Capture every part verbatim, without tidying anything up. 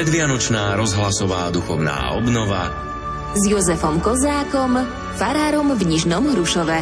Predvianočná rozhlasová duchovná obnova s Jozefom Kozákom, farárom v Nižnom Hrušove.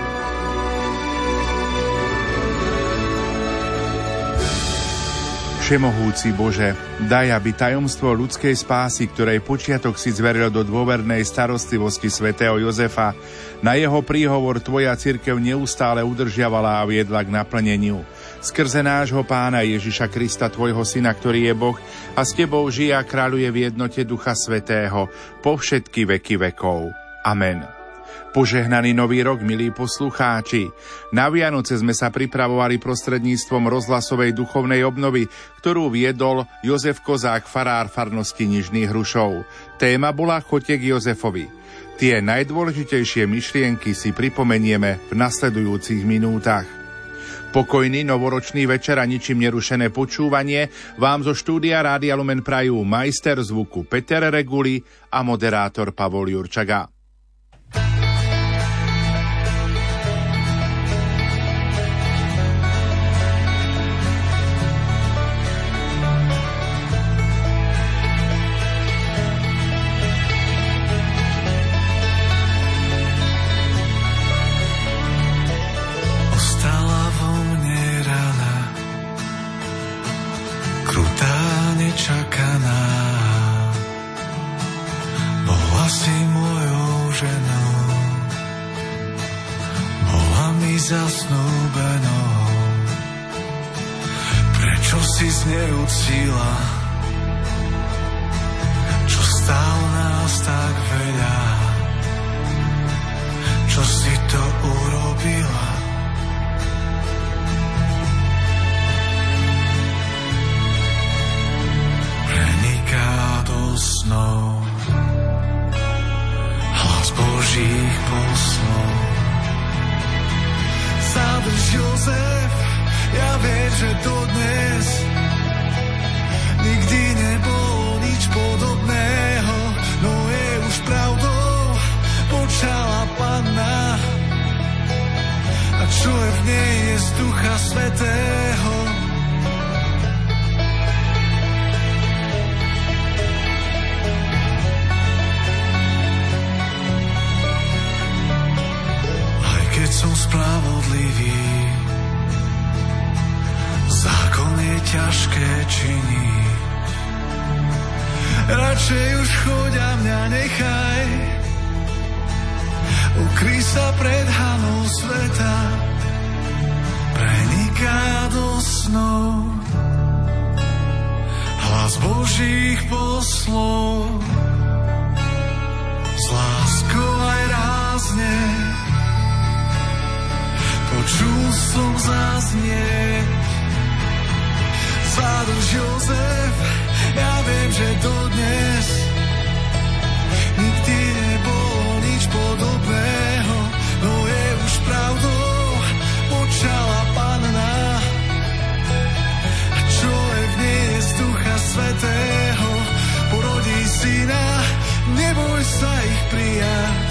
Všemohúci Bože, daj, aby tajomstvo ľudskej spásy, ktorej počiatok si zveril do dôvernej starostlivosti svätého Jozefa, na jeho príhovor Tvoja cirkev neustále udržiavala a viedla k naplneniu. Skrze nášho Pána Ježiša Krista, Tvojho Syna, ktorý je Boh a s Tebou žije a kráľuje v jednote Ducha Svätého po všetky veky vekov. Amen. Požehnaný nový rok, milí poslucháči. Na Vianoce sme sa pripravovali prostredníctvom rozhlasovej duchovnej obnovy, ktorú viedol Jozef Kozák, farár farnosti Nižných Hrušov. Téma bola Choďte k Jozefovi. Tie najdôležitejšie myšlienky si pripomenieme v nasledujúcich minútach. Pokojný novoročný večer a ničím nerušené počúvanie vám zo štúdia Rádia Lumen prajú majster zvuku Peter Reguli a moderátor Pavol Jurčaga. Čakaná, bola si mojou ženou, bola mi zasnúbenou. Prečo si zneúctila, čo stálo nás tak veľa, čo si to urobila? Snou. Hlas Božích poslov. Zadrž, Jozef, ja viem, že dodnes nikdy nebolo nič podobného, no je už pravdou, počala Panna, a čo je v nej je z Ducha Svätého. Keď som spravodlivý, zákon je ťažké činiť. Radšej už choď a mňa nechaj, ukryj sa pred hanou sveta, preniká do snov. Hlas Božích poslov, s láskou aj rázne počul som zaznieť. Zadrž, Jozef, ja viem, že dodnes nikdy nebolo nič podobného, no je už pravdou, počala Panna, a čo je v nej je z Ducha Svätého, porodí syna, neboj sa ich prijať.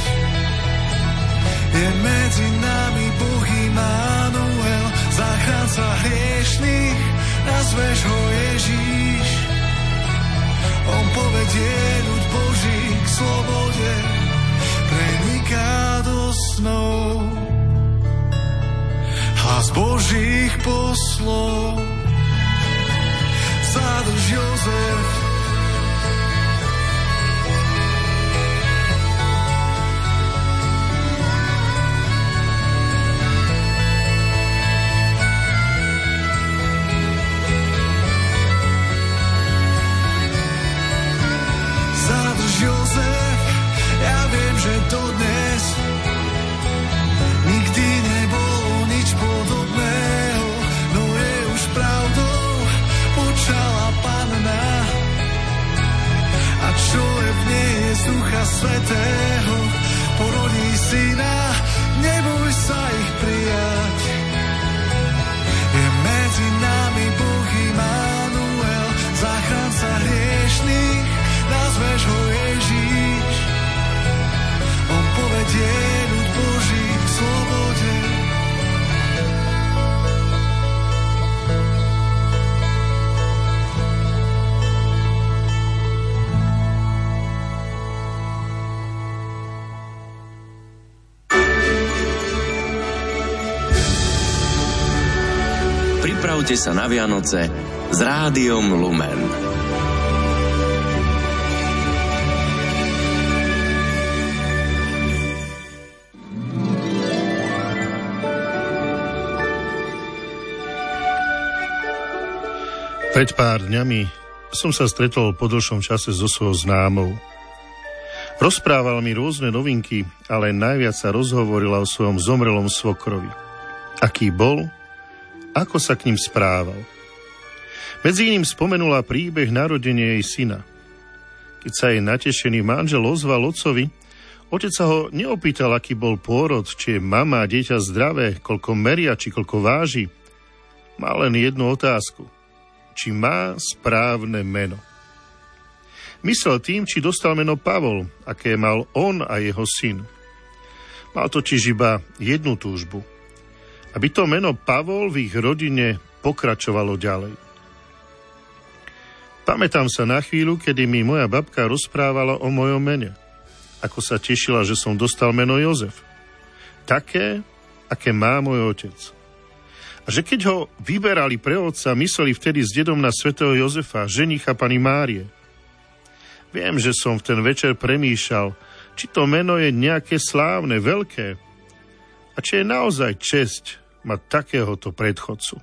Je medzi nami Boh Immanuel, záchranca hriešných, nazveš ho Ježíš. On povedie ľud Boží k slobode, preniká do snov. Hlas Božích poslov. Zadrž, Jozef, Jozef, ja viem, že to dnes nikdy nebolo nič podobného, no je už pravdou, počala Panna, a čo je v nej je z Ducha Svätého, porodí syna, neboj sa ich prijať. Je medzi nami Boh Immanuel, záchranca hriešných, nazveš ho Ježíš. On povedie ľud Boží k slobode. Pripravte sa na Vianoce s Rádiom Lumen. Pred pár dňami som sa stretol po dlhšom čase so svojou známou. Rozprával mi rôzne novinky, ale najviac sa rozhovorila o svojom zomrelom svokrovi. Aký bol, ako sa k ním správal. Medzi iným spomenula príbeh narodenia jej syna. Keď sa jej natešený manžel ozval otcovi, otec sa ho neopýtal, aký bol pôrod, či je mama a dieťa zdravé, koľko meria, či koľko váži. Má len jednu otázku. Či má správne meno. Myslel tým, či dostal meno Pavol, aké mal on a jeho syn. Mal totiž iba jednu túžbu. Aby to meno Pavol v ich rodine pokračovalo ďalej. Pamätám sa na chvíľu, kedy mi moja babka rozprávala o mojom mene. Ako sa tešila, že som dostal meno Jozef. Také, aké má môj otec. A že keď ho vyberali pre otca, mysleli vtedy s dedom na svätého Jozefa, ženicha pani Márie. Viem, že som v ten večer premýšľal, či to meno je nejaké slávne, veľké a či je naozaj česť mať takéhoto predchodcu.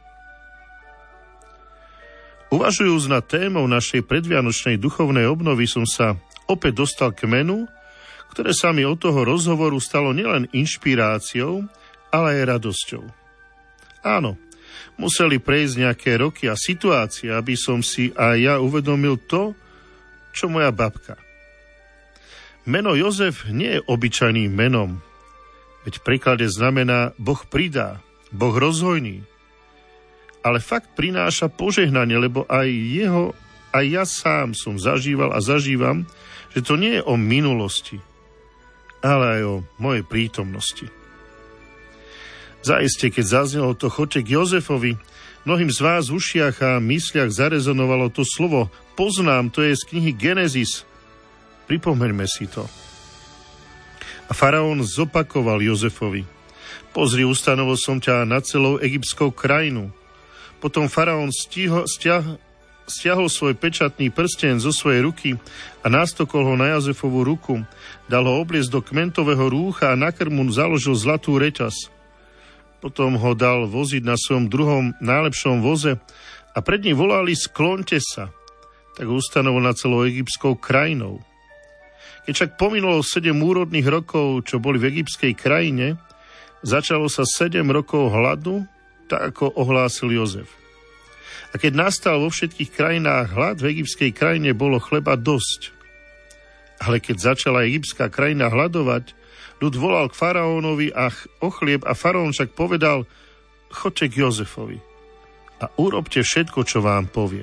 Uvažujúc nad témou našej predvianočnej duchovnej obnovy som sa opäť dostal k menu, ktoré sa mi od toho rozhovoru stalo nielen inšpiráciou, ale aj radosťou. Áno, museli prejsť nejaké roky a situácie, aby som si aj ja uvedomil to, čo moja babka. Meno Jozef nie je obyčajným menom, veď v preklade znamená Boh pridá, Boh rozhojný. Ale fakt prináša požehnanie, lebo aj jeho, aj ja sám som zažíval a zažívam, že to nie je o minulosti, ale aj o mojej prítomnosti. Zaiste, keď zaznelo to chodte k Jozefovi, mnohým z vás v ušiach a mysliach zarezonovalo to slovo poznám, to je z knihy Genesis. Pripomeňme si to. A faraón zopakoval Jozefovi. Pozri, ustanovil som ťa nad celou egyptskou krajinu. Potom faraón stiho, stiah, stiahol svoj pečatný prsteň zo svojej ruky a nástokol ho na Jozefovú ruku. Dal ho obliecť do kmentového rúcha a na krmu založil zlatú reťaz. Potom ho dal voziť na svojom druhom najlepšom voze a pred ním volali sklonte sa. Tak ho ustanovil na celou egyptskou krajinou. Keď však pominulo sedem úrodných rokov, čo boli v egyptskej krajine, začalo sa sedem rokov hladu, tak ako ohlásil Jozef. A keď nastal vo všetkých krajinách hlad, v egyptskej krajine bolo chleba dosť. Ale keď začala egyptská krajina hladovať, ľud volal k faraónovi a o chlieb a faraón však povedal, choďte k Jozefovi a urobte všetko, čo vám povie.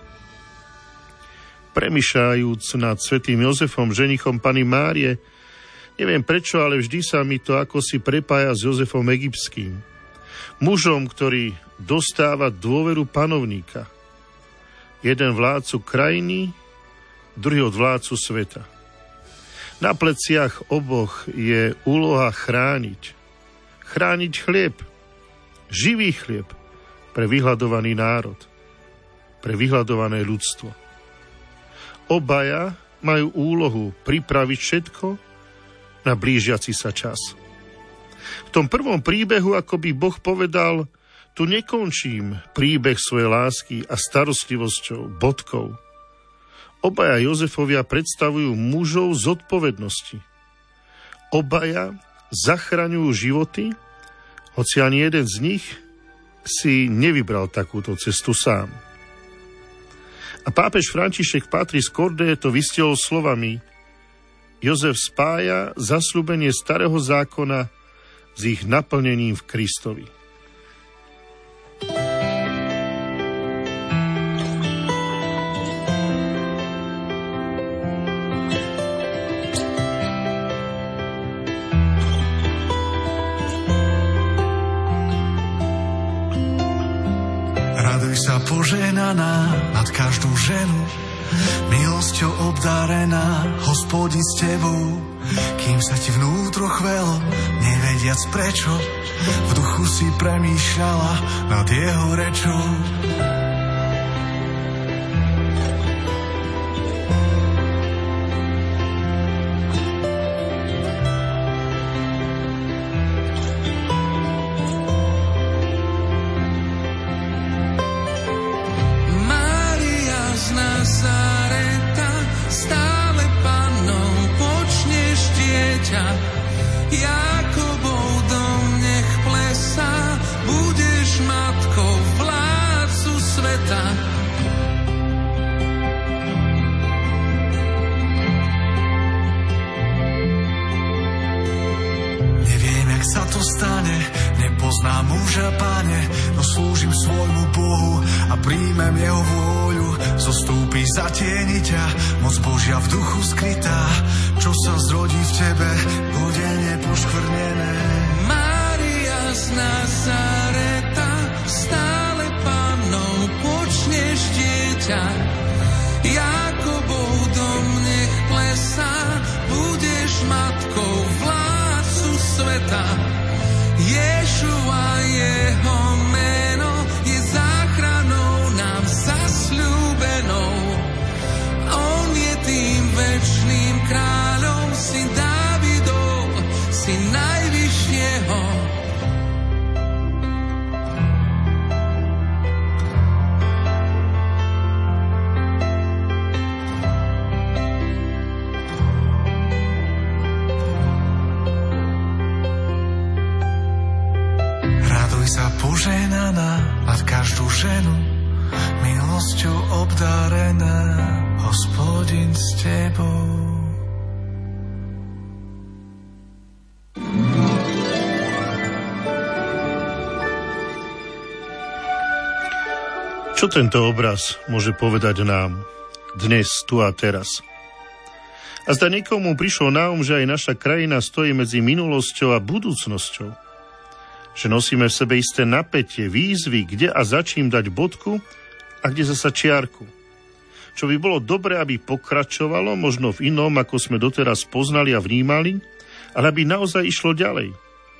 Premýšľajúc nad svätým Jozefom, ženichom pani Márie, neviem prečo, ale vždy sa mi to ako si prepája s Jozefom egyptským. Mužom, ktorý dostáva dôveru panovníka. Jeden vládcu krajiny, druhý od vládcu sveta. Na pleciach oboch je úloha chrániť. Chrániť chlieb, živý chlieb pre vyhľadovaný národ, pre vyhľadované ľudstvo. Obaja majú úlohu pripraviť všetko na blížiaci sa čas. V tom prvom príbehu, ako by Boh povedal, tu nekončím príbeh svojej lásky a starostlivosťou, bodkou. Obaja Jozefovia predstavujú mužov zodpovednosti. Obaja zachraňujú životy, hoci ani jeden z nich si nevybral takúto cestu sám. A pápež František v Patris Corde to vystihol slovami: Jozef spája zasľúbenie starého zákona s ich naplnením v Kristovi. Raduj sa poženaná nad každú ženu, milosťou obdarovaná. obdarená, Hospodin s tebou. Kým sa ti vnútro chvelo, nevediac prečo, v duchu si premýšľala nad jeho rečou. Jakobov dom nech plesá, budeš matkou vládcu sveta. Neviem, jak sa to stane, nepoznám muža, Pane, no slúžim svojmu Bohu a príjmem jeho vôľu. Zostúpi zatieni ťa, moc Božia v duchu skrytá, čo sa zrodí v tebe, bude nepoškvrnené. Mária z Nazareta, stále Pannou počneš dieťa. Jakobov dom nech plesá, budeš matkou vládcu sveta. Ješua jeho meno je záchranou nám zasľúbenou. On je tým večným kráľom, syn Dávidov, syn najvyššieho. Raduj sa, poženaná, nad každú ženu, milosťou obdarená, Hospodin s tebou. Čo tento obraz môže povedať nám dnes, tu a teraz? A zda niekomu prišlo na um, že aj naša krajina stojí medzi minulosťou a budúcnosťou. Že nosíme v sebe isté napätie, výzvy, kde a za čím dať bodku a kde zasa čiarku. Čo by bolo dobré, aby pokračovalo, možno v inom, ako sme doteraz poznali a vnímali, ale aby naozaj išlo ďalej.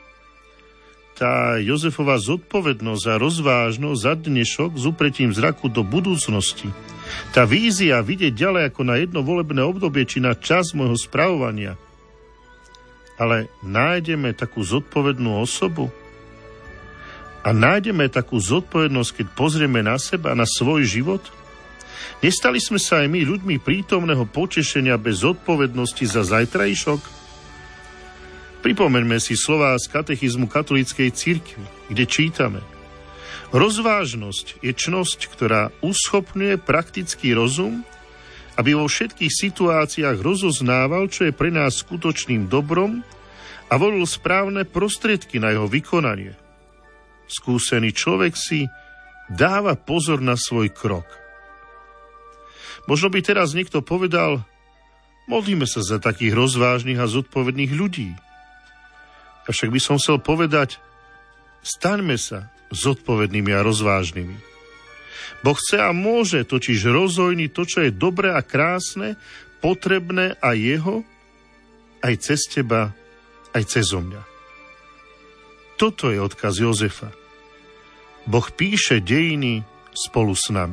Tá Jozefova zodpovednosť a rozvážnosť za dnešok s upretím zraku do budúcnosti. Tá vízia vidieť ďalej ako na jedno volebné obdobie či na čas môjho spravovania. Ale nájdeme takú zodpovednú osobu a nájdeme takú zodpovednosť, keď pozrieme na seba, na svoj život. Nestali sme sa aj my ľuďmi prítomného potešenia bez zodpovednosti za zajtrajšok? Pripomeňme si slová z katechizmu katolíckej cirkvi, kde čítame: rozvážnosť je čnosť, ktorá uschopňuje praktický rozum, aby vo všetkých situáciách rozoznával, čo je pre nás skutočným dobrom a volil správne prostriedky na jeho vykonanie. Skúsený človek si dáva pozor na svoj krok. Možno by teraz niekto povedal: modlíme sa za takých rozvážnych a zodpovedných ľudí. Avšak by som chcel povedať, staňme sa zodpovednými a rozvážnymi. Boh chce a môže totiž rozhojniť to, čo je dobré a krásne, potrebné a jeho, aj cez teba, aj cezo mňa. Toto je odkaz Jozefa. Boh píše dejiny spolu s nami.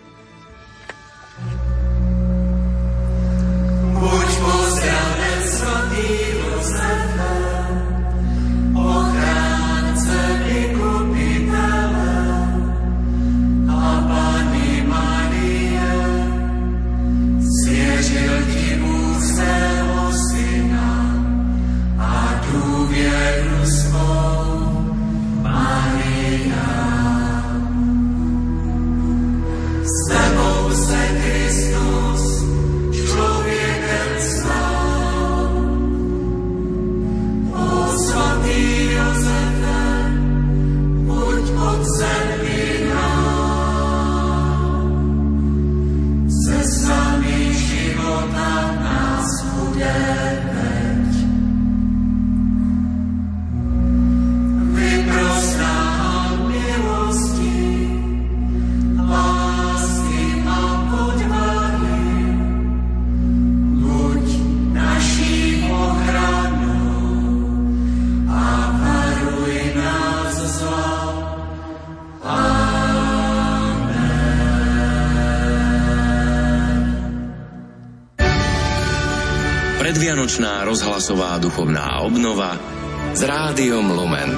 Buď pozdraven, svatý Jozefe, ochránce vykupiteľa a Panny Márie, zvieril ti Bůh svého syna a tú vieru svou, Mária. S tebou se Kristus, člověkem stal. O svatý Jozefe, buď pod zemí nám. Cestami života nás bude veď. Vypros nám milosti, lásky a podvahy, Predvianočná rozhlasová duchovná obnova s Rádiom Lumen.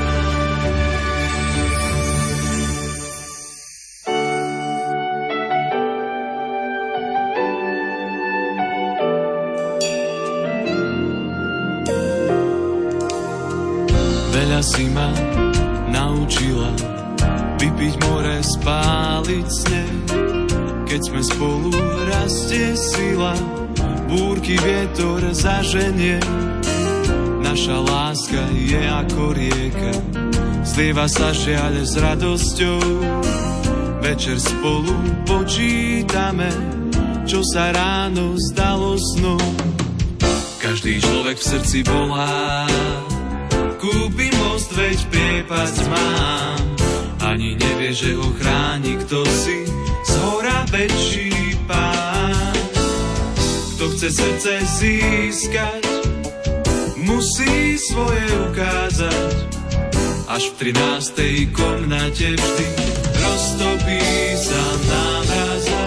Veľa si ma naučila vypiť more, spáliť sneh. Keď sme spolu, rastie sila, búrky vietor zaženie. Naša láska je ako rieka, zlieva sa žiaľ s radosťou. Večer spolu počítame, čo sa ráno zdalo snom. Každý človek v srdci volá, kúpi most, veď priepasť mám. Ani nevie, že ho chráni kto si, zhora väčší pán. Kto chce srdce získať, musí svoje ukázať. Až v trinástej komnate vždy roztopí sa námraza.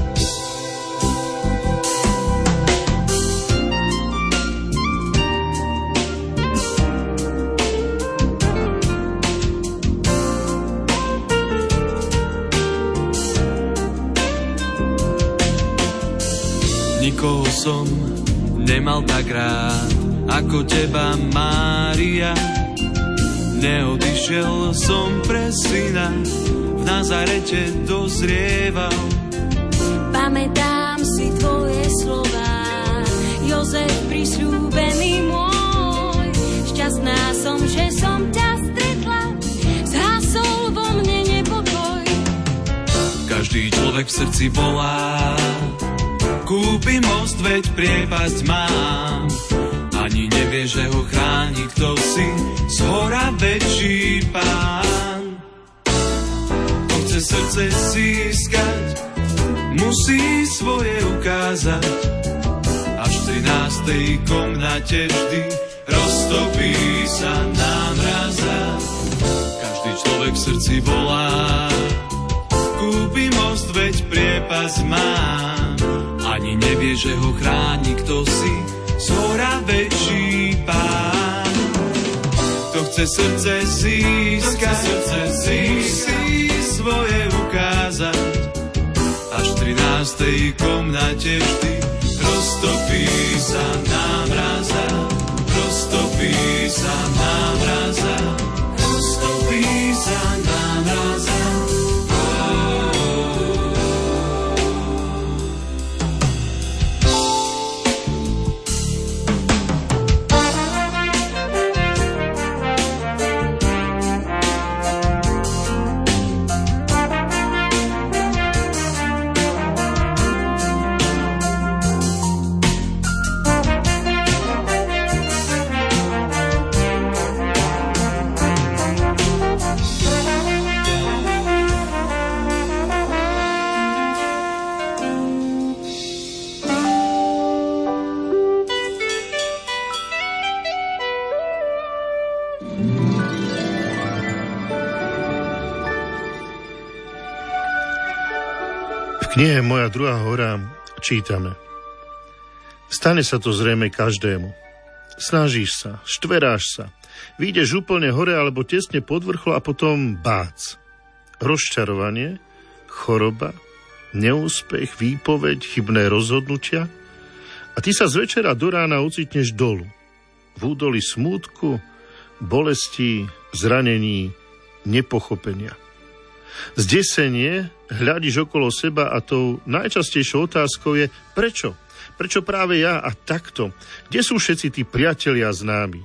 Nikoho som nemal tak rád ako teba, Mária. Neodišiel som pre syna, v Nazarete dozrieval. Pamätám si tvoje slová, Jozef prisľúbený môj. Šťastná som, že som ťa stretla, zhasol vo mne nepokoj. Každý človek v srdci volá, kúpi most, veď priepasť mám. Ani nevie, že ho chráni kto si, zhora väčší pán. Kto chce srdce získať, musí svoje ukázať. Až v trinástej komnate vždy roztopí sa námraza. Každý človek v srdci volá, kúpi most, veď priepasť mám. Ani nevie, že ho chráni kto si, zhora väčší pán. Kto chce srdce získať, musí svoje ukázať. Až v trinástej komnate vždy roztopí sa námraza. Roztopí sa námraza. Roztopí sa námraza. V knihe Moja druhá hora čítame: Stane sa to zrejme každému. Snažíš sa, štveráš sa, vyjdeš úplne hore alebo tesne pod vrchol a potom bác. Rozčarovanie, choroba, neúspech, výpoveď, chybné rozhodnutia a ty sa z večera do rána ocitneš dolu. V údoli smútku, bolesti, zranení, nepochopenia. Zdesenie, hľadíš okolo seba a tou najčastejšou otázkou je prečo? Prečo práve ja a takto? Kde sú všetci tí priatelia známi?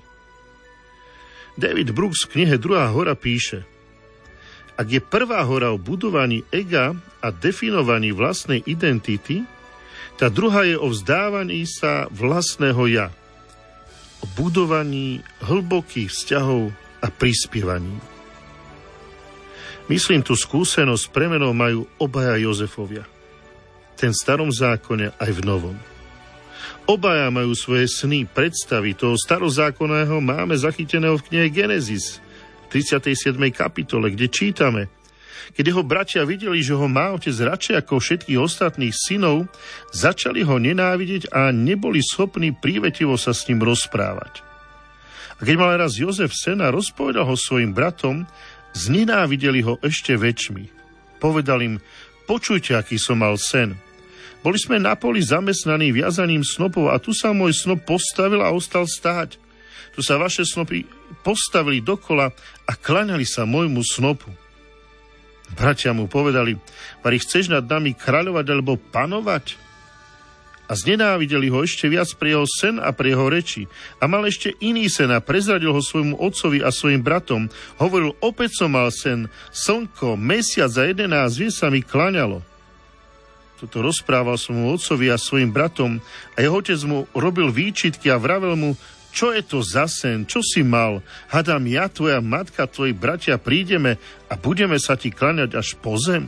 David Brooks v knihe Druhá hora píše: Ak je prvá hora o budovaní ega a definovaní vlastnej identity, tá druhá je o vzdávaní sa vlastného ja. O budovaní hlbokých vzťahov a prispievaní. Myslím, tú skúsenosť s premenou majú obaja Jozefovia. Ten v starom zákone aj v novom. Obaja majú svoje sny, predstavy. Toho starozákonného máme zachyteného v knihe Genesis, v tridsiatej siedmej kapitole, kde čítame: Keď jeho bratia videli, že ho má otec radšej ako všetkých ostatných synov, začali ho nenávidieť a neboli schopní prívetivo sa s ním rozprávať. A keď mal raz Jozef sen a rozpovedal ho svojim bratom, znenávideli ho ešte väčšmi. Povedal im: počujte, aký som mal sen. Boli sme na poli zamestnaní viazaním snopov a tu sa môj snop postavil a ostal stáť. Tu sa vaše snopy postavili dokola a klaňali sa môjmu snopu. Bratia mu povedali: Vari, chceš nad nami kráľovať alebo panovať? A znenávideli ho ešte viac pre jeho sen a pre jeho reči. A mal ešte iný sen a prezradil ho svojmu otcovi a svojim bratom. Hovoril: opäť som mal sen, slnko, mesiac a jedenásť hviezd sa mi klaňalo. Toto rozprával som mu otcovi a svojim bratom a jeho otec mu robil výčitky a vravel mu: čo je to za sen? Čo si mal? Hadám ja, tvoja matka, tvoji bratia prídeme a budeme sa ti klaňať až po zem?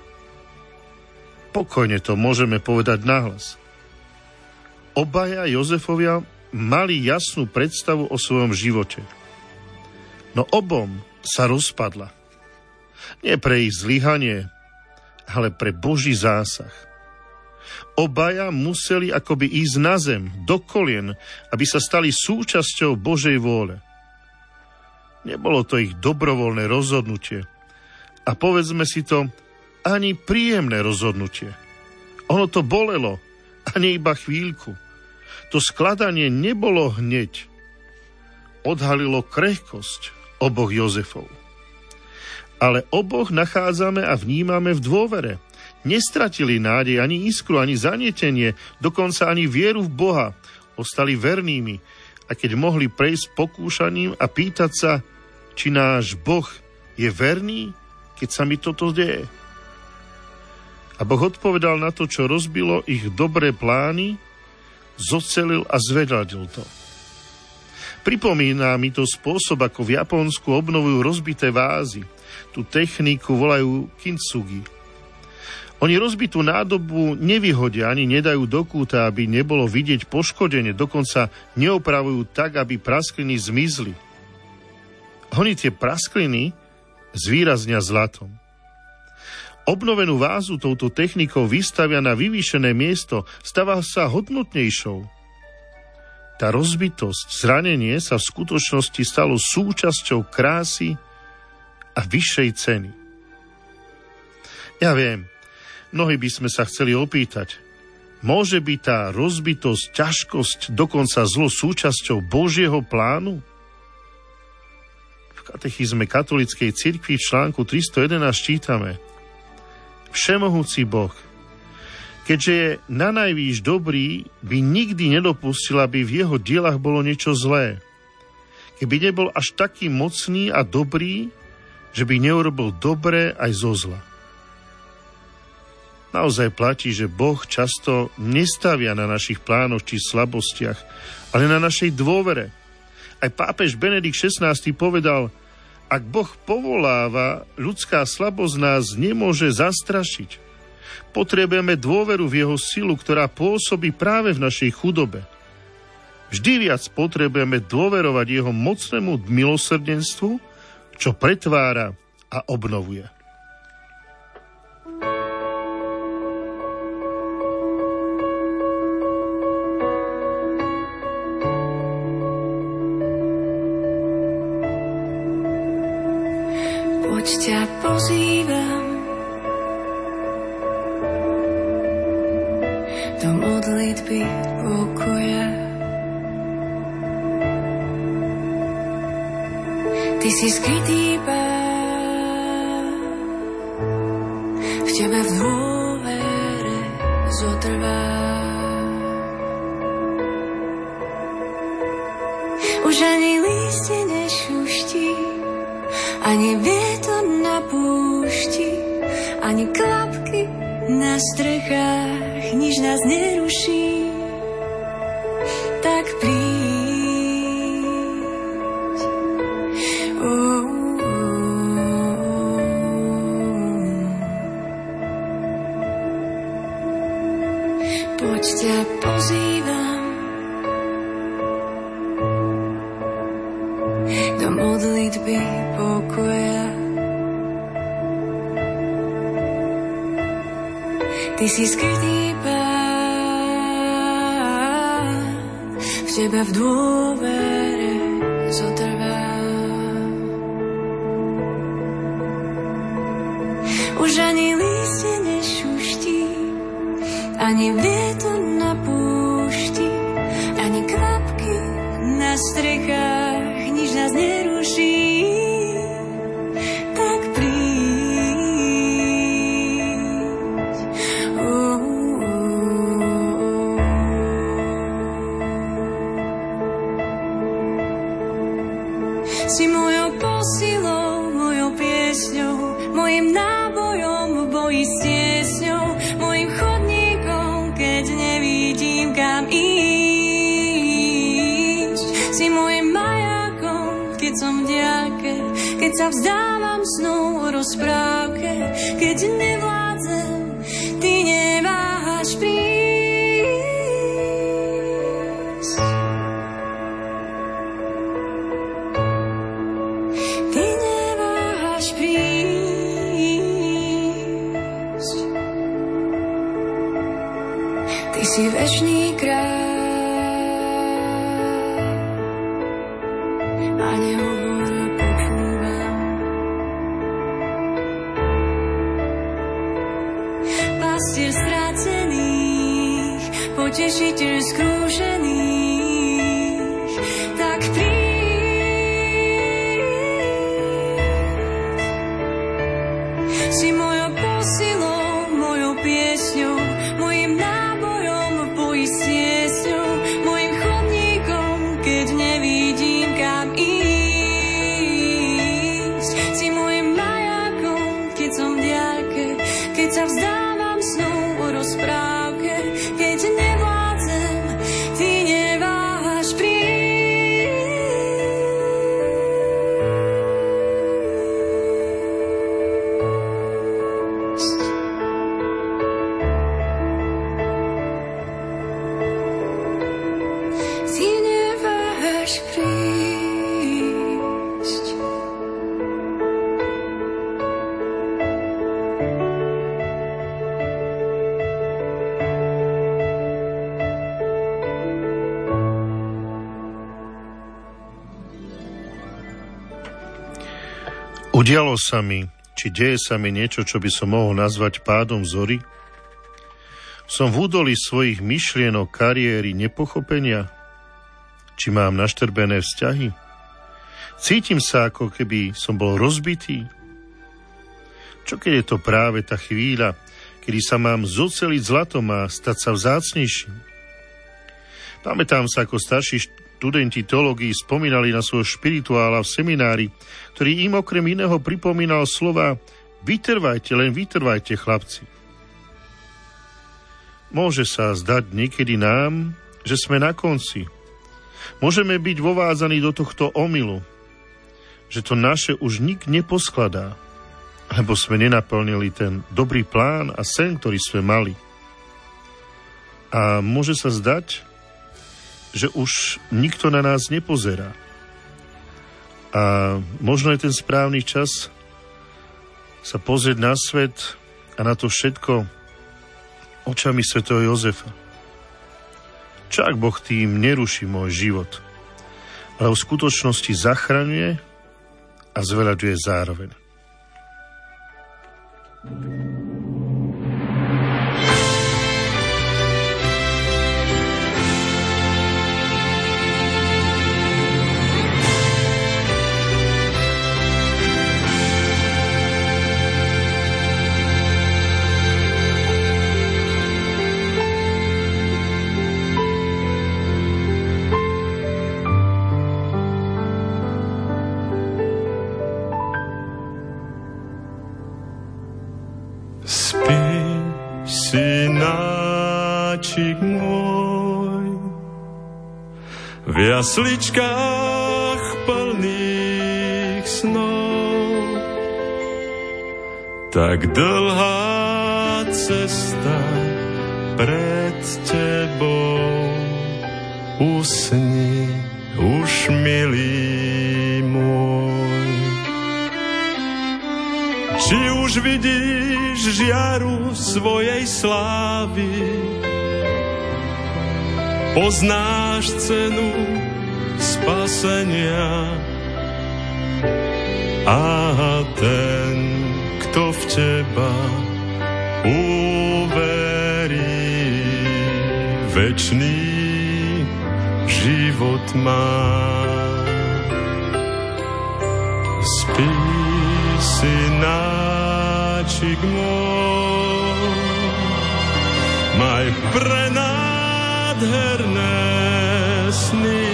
Pokojne to môžeme povedať nahlas. Obaja Jozefovia mali jasnú predstavu o svojom živote. No obom sa rozpadla. Nie pre ich zlyhanie, ale pre Boží zásah. Obaja museli akoby ísť na zem, do kolien, aby sa stali súčasťou Božej vôle. Nebolo to ich dobrovoľné rozhodnutie. A povedzme si to, ani príjemné rozhodnutie. Ono to bolelo, a nie iba chvíľku. To skladanie nebolo hneď. Odhalilo krehkosť oboch Jozefov. Ale oboch nachádzame a vnímame v dôvere. Nestratili nádej, ani iskru, ani zanietenie, dokonca ani vieru v Boha. Ostali vernými, a keď mohli prejsť pokúšaním a pýtať sa, či náš Boh je verný, keď sa mi toto deje. A Boh odpovedal na to, čo rozbilo ich dobré plány, zocelil a zvedadil to. Pripomína mi to spôsob, ako v Japonsku obnovujú rozbité vázy. Tú techniku volajú kintsugi. Oni rozbitú nádobu nevyhodia ani nedajú do kúta, aby nebolo vidieť poškodenie, dokonca neopravujú tak, aby praskliny zmizli. Oni tie praskliny zvýraznia zlatom. Obnovenú vázu touto technikou vystavia na vyvýšené miesto, stáva sa hodnotnejšou. Tá rozbitosť, zranenie sa v skutočnosti stalo súčasťou krásy a vyššej ceny. Ja viem, mnohí by sme sa chceli opýtať, môže byť tá rozbitosť, ťažkosť, dokonca zlo súčasťou Božieho plánu? V katechizme katolíckej cirkvi v článku tristojedenásť čítame: Všemohúci Boh, keďže je nanajvýš dobrý, by nikdy nedopustil, aby v jeho dielach bolo niečo zlé. Keby nebol až taký mocný a dobrý, že by neurobil dobré aj zo zla. Naozaj platí, že Boh často nestavia na našich plánoch či slabostiach, ale na našej dôvere. Aj pápež Benedikt šestnásty povedal: ak Boh povoláva, ľudská slabosť nás nemôže zastrašiť. Potrebujeme dôveru v jeho silu, ktorá pôsobí práve v našej chudobe. Vždy viac potrebujeme dôverovať jeho mocnému milosrdenstvu, čo pretvára a obnovuje. Poď ťa pozývam do modlitby pokoja. Ty si skrytý Pán, v tebe v dôvere zotrvá. Už ani lístie nešuští, ani vietor na púšti, ani klapky na strechách, nič nás neruší. Tak príď. Oh, oh, oh. Poď ťa pozývam do modlitby pokoja. Ty si skrytý pán, v tebe v dôvere zotrvám. Už ani lístie nešuští, ani vietor na púšti, ani kvapky na strechách, nič nás neruší. Tak príď. Uh, uh, uh. Si mojou posilou, mojou piesňou, mojim nábojom v boji s tiesňou, mojim chodníkom, keď nevidím kam ísť. Si mojim majákom, keď som v diaľke, keď sa vzdávam snou o rozprávke, keď nevládzem, ty neváhaš prísť. Ty neváhaš prísť. Ty si večný kráľ a nehovor, počúvam. Pastier strácených, potešiteľ skrúšených, tak príď. Si mojou posilou, mojou piesňou, mojim nábojom v boji s tiesňou, mojim chodníkom, keď nevidím kam ísť. Si mojim majákom, keď som v diaľke, keď sa vzdávam snou o rozprávke, keď nevládzem, ty neváhaš prísť. Ty neváhaš prísť. Udialo sa mi, či deje sa mi niečo, čo by som mohol nazvať pádom zory? Som v údolí svojich myšlienok, kariéry, nepochopenia? Či mám naštrbené vzťahy? Cítim sa, ako keby som bol rozbitý? Čo keď je to práve tá chvíľa, kedy sa mám zoceliť zlatom a stať sa vzácnejším? Pamätám sa, ako starší študenti teológii spomínali na svojho špirituála v seminári, ktorý im okrem iného pripomínal slova: vytrvajte, len vytrvajte, chlapci. Môže sa zdať niekedy nám, že sme na konci. Môžeme byť vovázaní do tohto omylu, že to naše už nik neposkladá, lebo sme nenaplnili ten dobrý plán a sen, ktorý sme mali. A môže sa zdať, že už nikto na nás nepozerá. A možno je ten správny čas sa pozrieť na svet a na to všetko očami svätého Jozefa. Čo ak Boh tým neruší môj život, ale v skutočnosti zachraňuje a zveľaďuje zároveň. Synáčik môj, v jasličkách plných snov, tak dlhá cesta pred tebou. Usni už, milý môj. Či už vidíš žiaru svojej slávy. Poznáš cenu spasenia a ten, kto v teba uverí, večný život má. Spí, synáčik môj, maj prenádherné sny,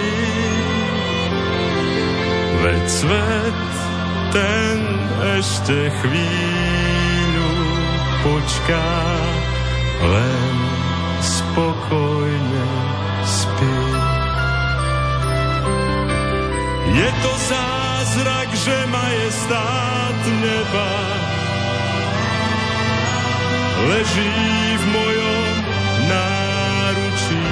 veď svet ten ešte chvíľu počká, len spokojne spí. Je to zázrak, že majestát neba leží v mojom náručí.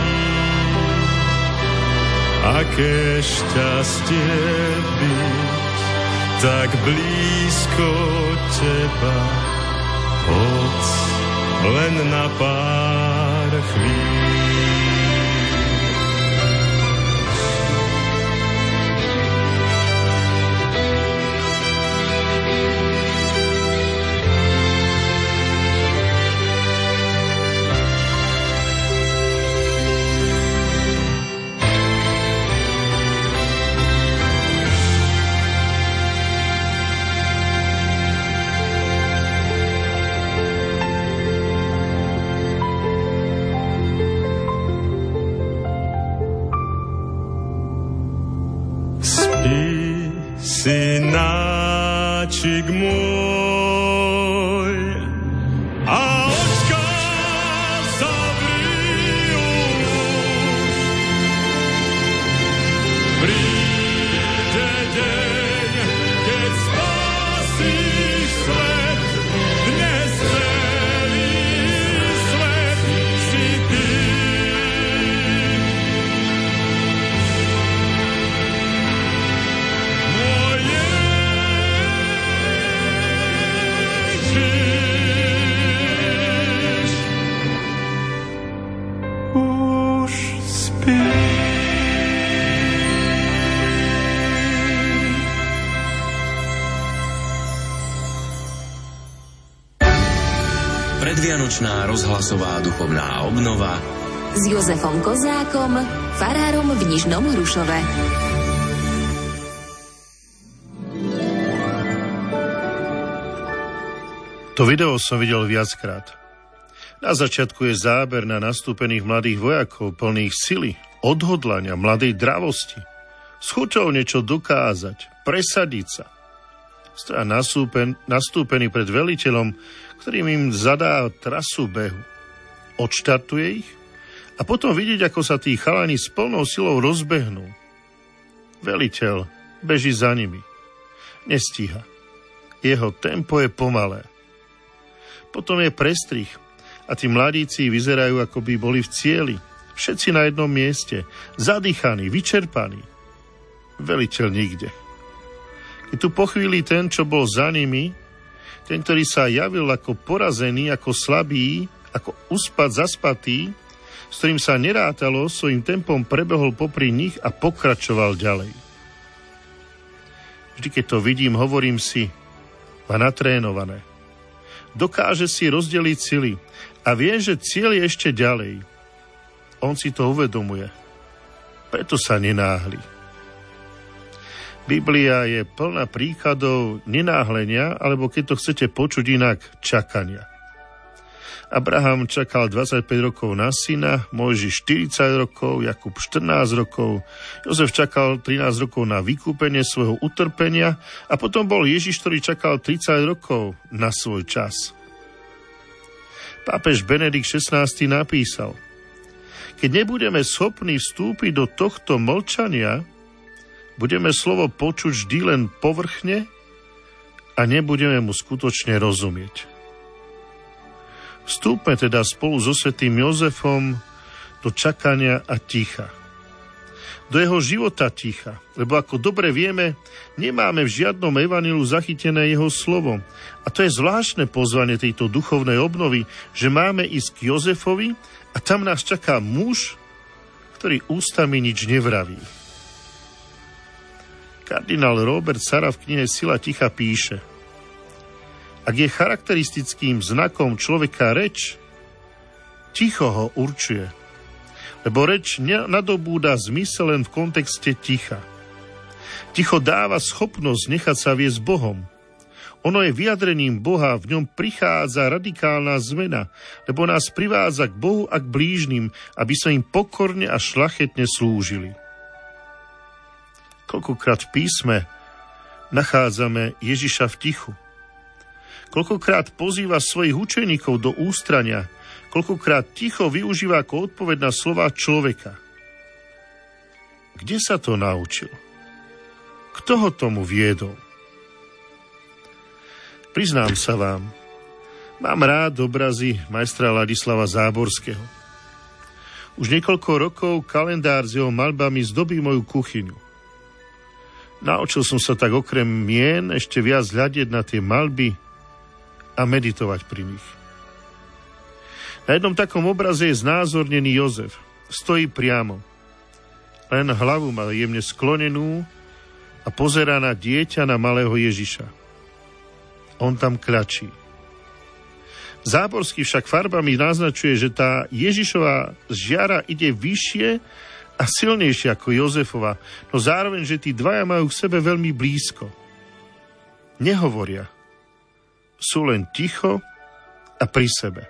Aké šťastie byť tak blízko teba, hoď len na pár chvíľ. Synáčik môj, a očka zavri už. Príde deň, keď spasíš svet, dnes celý svet si ty. Predvianočná rozhlasová duchovná obnova s Jozefom Kozákom, farárom v Nižnom Hrušove. To video som videl viackrát. Na začiatku je záber na nastúpených mladých vojakov plných sily, odhodlania, mladej dravosti. S chuťou niečo dokázať, presadiť sa. Stoja nastúpen, nastúpený pred veliteľom, ktorým im zadá trasu behu. Odštartuje ich a potom vidieť, ako sa tí chalani s plnou silou rozbehnú. Veliteľ beží za nimi. Nestíha. Jeho tempo je pomalé. Potom je prestrih a tí mladíci vyzerajú, ako by boli v cieli. Všetci na jednom mieste, zadýchaní, vyčerpaní. Veliteľ nikde. Je tu po chvíli ten, čo bol za nimi, ten, ktorý sa javil ako porazený, ako slabý, ako uspad zaspatý, s ktorým sa nerátalo, svojím tempom prebehol popri nich a pokračoval ďalej. Vždy, keď to vidím, hovorím si, má natrénované. Dokáže si rozdeliť sily a vie, že cieľ je ešte ďalej. On si to uvedomuje. Preto sa nenáhli. Biblia je plná príkladov nenáhlenia, alebo keď to chcete počuť inak, čakania. Abraham čakal dvadsaťpäť rokov na syna, Mojžiš štyridsať rokov, Jakub štrnásť rokov, Jozef čakal trinásť rokov na vykúpenie svojho utrpenia a potom bol Ježiš, ktorý čakal tridsať rokov na svoj čas. Pápež Benedikt šestnásty napísal: keď nebudeme schopní vstúpiť do tohto mlčania, budeme slovo počuť vždy len povrchne a nebudeme mu skutočne rozumieť. Vstúpme teda spolu so svätým Jozefom do čakania a ticha. do jeho života ticha. Lebo ako dobre vieme, nemáme v žiadnom evanjeliu zachytené jeho slovo. A to je zvláštne pozvanie tejto duchovnej obnovy, že máme ísť k Jozefovi a tam nás čaká muž, ktorý ústami nič nevraví. Kardinál Robert Sara v knihe Sila ticha píše: ak je charakteristickým znakom človeka reč, ticho ho určuje. Lebo reč nadobúda zmysel len v kontexte ticha. Ticho dáva schopnosť nechať sa viesť Bohom. Ono je vyjadrením Boha, v ňom prichádza radikálna zmena, lebo nás privádza k Bohu a k blížnym, aby sme im pokorne a šľachetne slúžili. Koľkokrát v písme nachádzame Ježiša v tichu. Koľkokrát pozýva svojich učeníkov do ústrania, koľkokrát ticho využíva ako odpoveď na slová človeka. Kde sa to naučil? Kto ho tomu viedol? Priznám sa vám, mám rád obrazy majstra Ladislava Záborského. Už niekoľko rokov kalendár s jeho maľbami zdobí moju kuchyňu. Naučil som sa tak okrem mien ešte viac hľadiť na tie maľby a meditovať pri nich. Na jednom takom obraze je znázornený Jozef. Stojí priamo. Len hlavu má jemne sklonenú a pozerá na dieťa, na malého Ježiša. On tam kľačí. Záborský však farbami naznačuje, že tá Ježišova žiara ide vyššie a silnejšie ako Jozefova, no zároveň, že tí dvaja majú k sebe veľmi blízko. Nehovoria. Sú len ticho a pri sebe.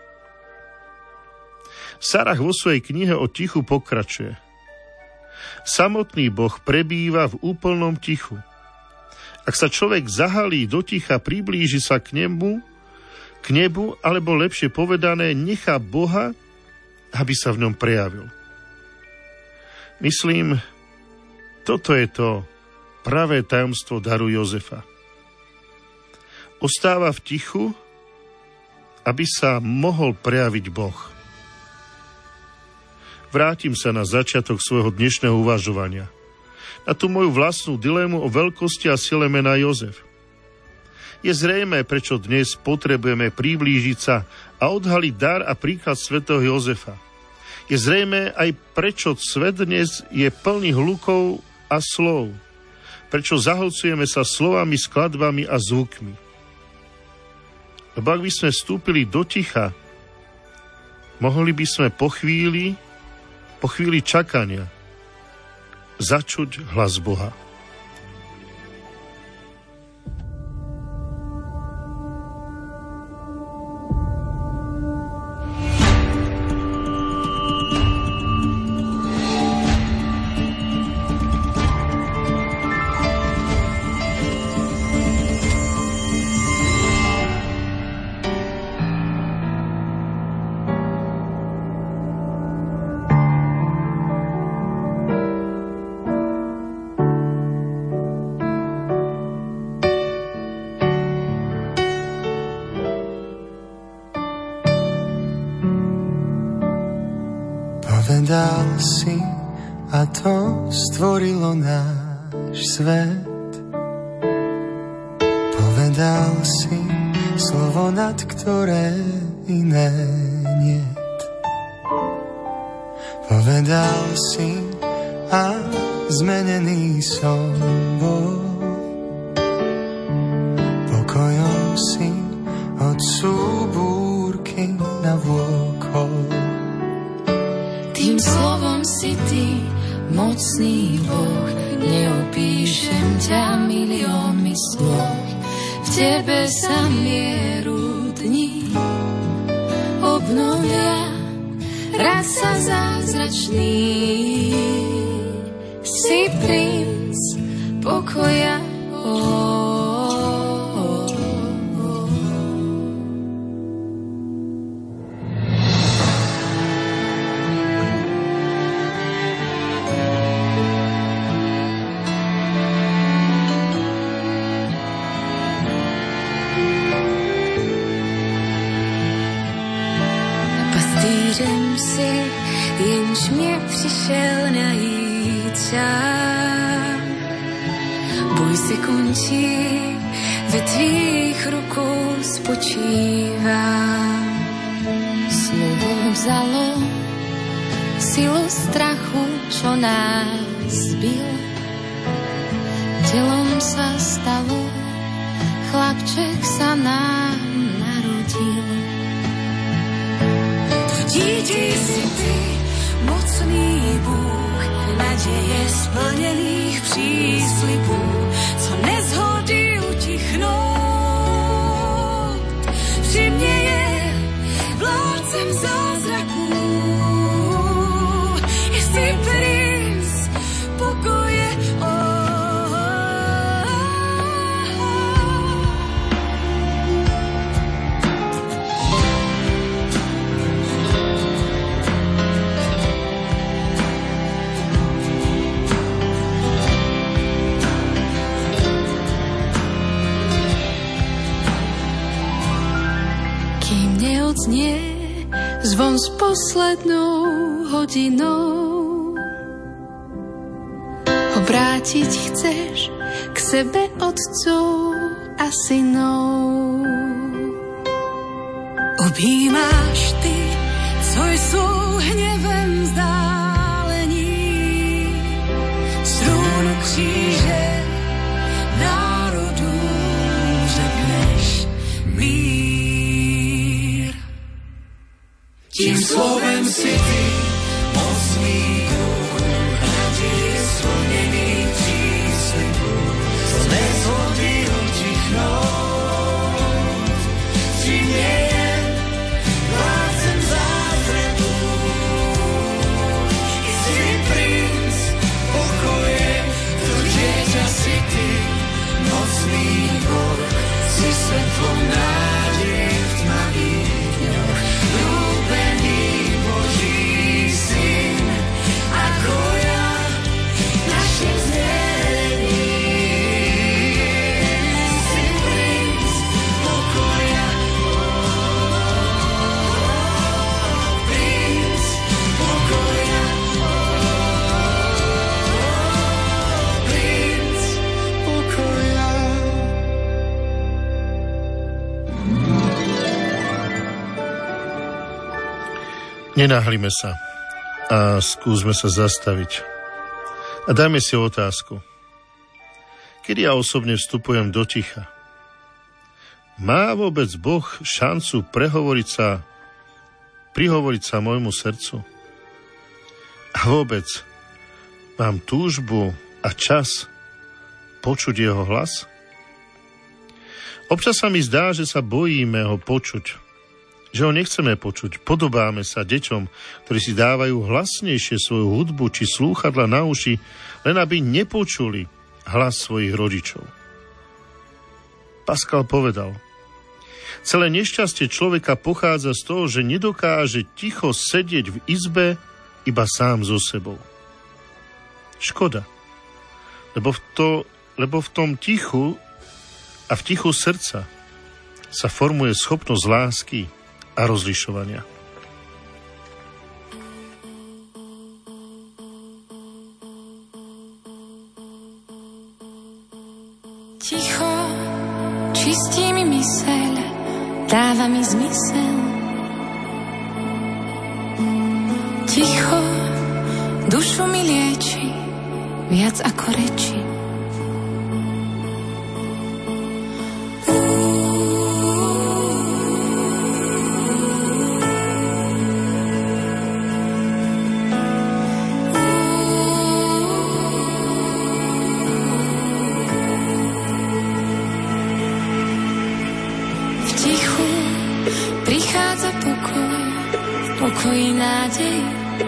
Sarah vo svojej knihe o tichu pokračuje. Samotný Boh prebýva v úplnom tichu. Ak sa človek zahalí do ticha, priblíži sa k nebu, k nebu, alebo lepšie povedané, nechá Boha, aby sa v ňom prejavil. Myslím, toto je to pravé tajomstvo daru Jozefa. Ostáva v tichu, aby sa mohol prejaviť Boh. Vrátim sa na začiatok svojho dnešného uvažovania. Na tú moju vlastnú dilemu o veľkosti a sile mena Jozef. Je zrejmé, prečo dnes potrebujeme priblížiť sa a odhaliť dar a príklad svätého Jozefa. Je zrejmé aj prečo svet dnes je plný hlukov a slov. Prečo zahlcujeme sa slovami, skladbami a zvukmi. Lebo ak by sme vstúpili do ticha, mohli by sme po chvíli, po chvíli čakania začuť hlas Boha. Povedal si, a to stvorilo náš svet. Povedal si, slovo, nad ktoré iné niet. Povedal si, a zmenený som bol. Pokojom si od súbúrky navôkol. Tým slovom si ty, mocný Boh, neopíšem ťa miliónmi slov. V tebe sa mieru dní obnovia, raz sa zázračný. Si princ pokoja, oh. Pastýřem si, jenž mě přišel najít ťa. Boj se končí, ve tvých rukou spočíva. Slovo vzalo silu strachu, čo nás bil. Telom sa stalo, chlapček sa nám narodil. To dieťa si ty, mocný Bůh, naděje splnených příslibů, co nezhodí utichnout. Při mne je vládcem zázraků, jsi princ pokoje. Znie zvon s poslednou hodinou. Obrátiť chceš k sebe otcov a synov. Objímáš ty, co jsou hněvem vzdálení, z trůnu kříže národů řekneš mír. Tím slovem si ty, mocný Bůh, naděje splněných příslibů, co nezhodí utichnout. Při mne je vládcem zázraků, jsi princ pokoje, to dieťa si ty, mocný Boh, si svetlom nádeje v tmavých dňoch. Nenáhlime sa a skúsme sa zastaviť. A dajme si otázku. Kedy ja osobne vstupujem do ticha? Má vôbec Boh šancu prehovoriť sa, prihovoriť sa môjmu srdcu? A vôbec mám túžbu a čas počuť jeho hlas? Občas sa mi zdá, že sa bojíme ho počuť. Že ho nechceme počuť. Podobáme sa deťom, ktorí si dávajú hlasnejšie svoju hudbu či slúchadla na uši, len aby nepočuli hlas svojich rodičov. Pascal povedal, celé nešťastie človeka pochádza z toho, že nedokáže ticho sedieť v izbe iba sám so sebou. Škoda, lebo v, to, lebo v tom tichu a v tichu srdca sa formuje schopnosť lásky a rozlišovania. Ticho čistí mi myseľ, dáva mi zmysel. Ticho dušu mi lieči viac ako reči. Pokojí nádej,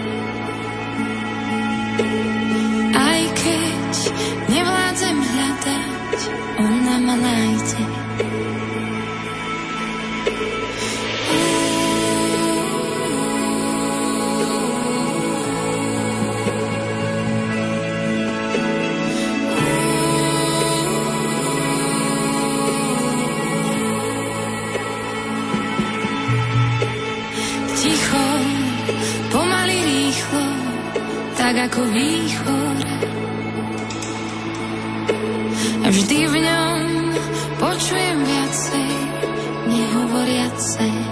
aj keď nevládzem hľadať, ona ma nájde. Tak ako výchor a vždy v ňom počujem viacej, nehovoriacej.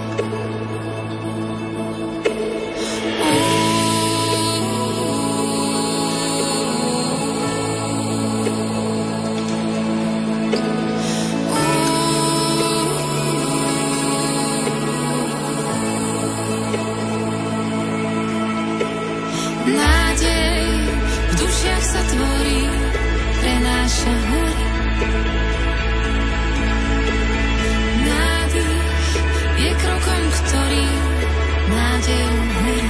Nádej v dušiach sa tvorí, prenáša hory. Nádych je krokom, ktorý nádejou horí.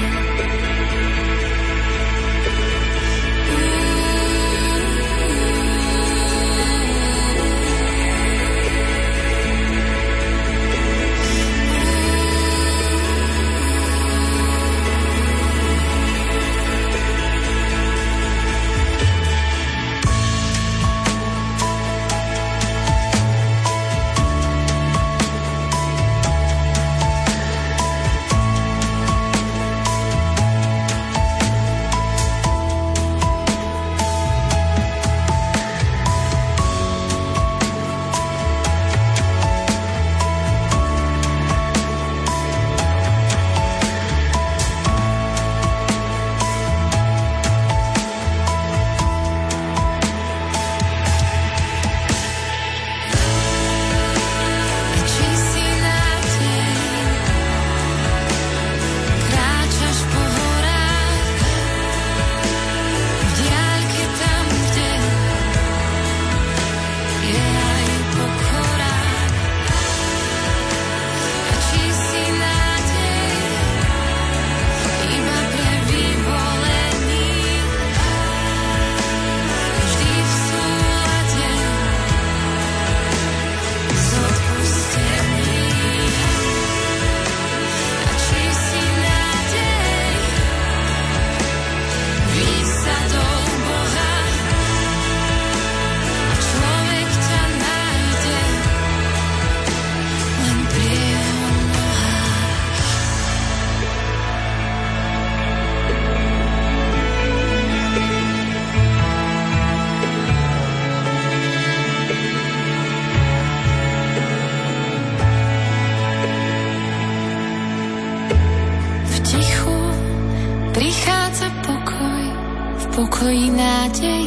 Pokojí nádej,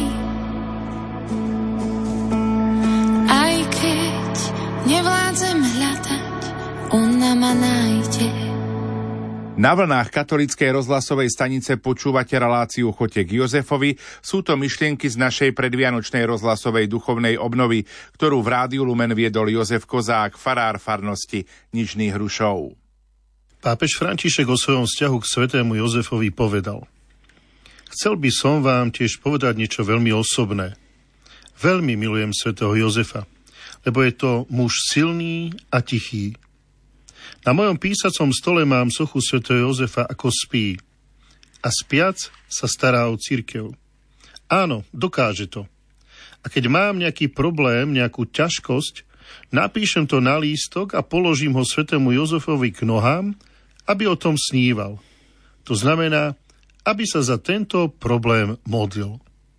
aj keď nevládzem hľadať, ona ma nájde. Na vlnách katolíckej rozhlasovej stanice počúvate reláciu Choďte k Jozefovi. Sú to myšlienky z našej predvianočnej rozhlasovej duchovnej obnovy, ktorú v Rádiu Lumen viedol Jozef Kozák, farár farnosti Nižných Hrušov. Pápež František o svojom vzťahu k svätému Jozefovi povedal: Chcel by som vám tiež povedať niečo veľmi osobné. Veľmi milujem svätého Jozefa, lebo je to muž silný a tichý. Na mojom písacom stole mám sochu svätého Jozefa, ako spí. A spiac sa stará o cirkev. Áno, dokáže to. A keď mám nejaký problém, nejakú ťažkosť, napíšem to na lístok a položím ho svätému Jozefovi k nohám, aby o tom sníval. To znamená, aby sa za tento problém modlil.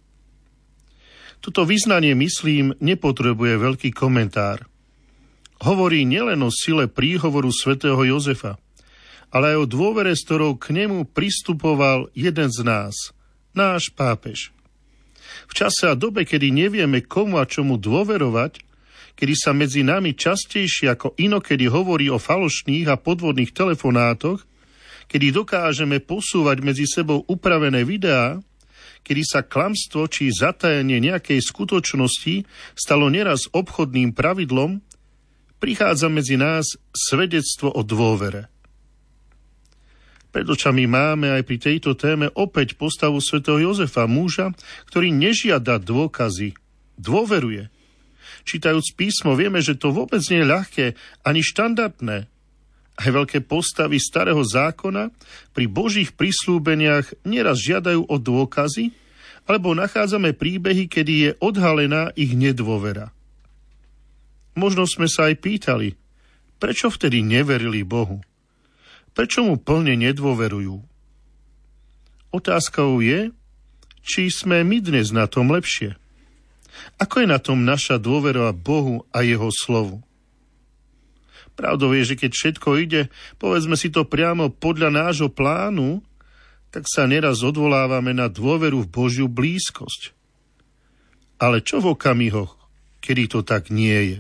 Toto vyznanie, myslím, nepotrebuje veľký komentár. Hovorí nielen o sile príhovoru svätého Jozefa, ale aj o dôvere, s ktorou k nemu pristupoval jeden z nás, náš pápež. V čase a dobe, kedy nevieme komu a čomu dôverovať, kedy sa medzi nami častejšie ako inokedy hovorí o falošných a podvodných telefonátoch, kedy dokážeme posúvať medzi sebou upravené videá, kedy sa klamstvo či zatajenie nejakej skutočnosti stalo neraz obchodným pravidlom, prichádza medzi nás svedectvo o dôvere. Pred očami máme aj pri tejto téme opäť postavu svätého Jozefa, muža, ktorý nežiada dôkazy, dôveruje. Čítajúc písmo, vieme, že to vôbec nie je ľahké ani štandardné. Aj veľké postavy starého zákona pri Božích prislúbeniach nieraz žiadajú o dôkazy, alebo nachádzame príbehy, kedy je odhalená ich nedôvera. Možno sme sa aj pýtali, prečo vtedy neverili Bohu? Prečo mu plne nedôverujú? Otázkou je, či sme my dnes na tom lepšie. Ako je na tom naša dôvera Bohu a jeho slovu? Pravdou je, že keď všetko ide, povedzme si to priamo podľa nášho plánu, tak sa neraz odvolávame na dôveru v Božiu blízkosť. Ale čo v okamihoch, kedy to tak nie je?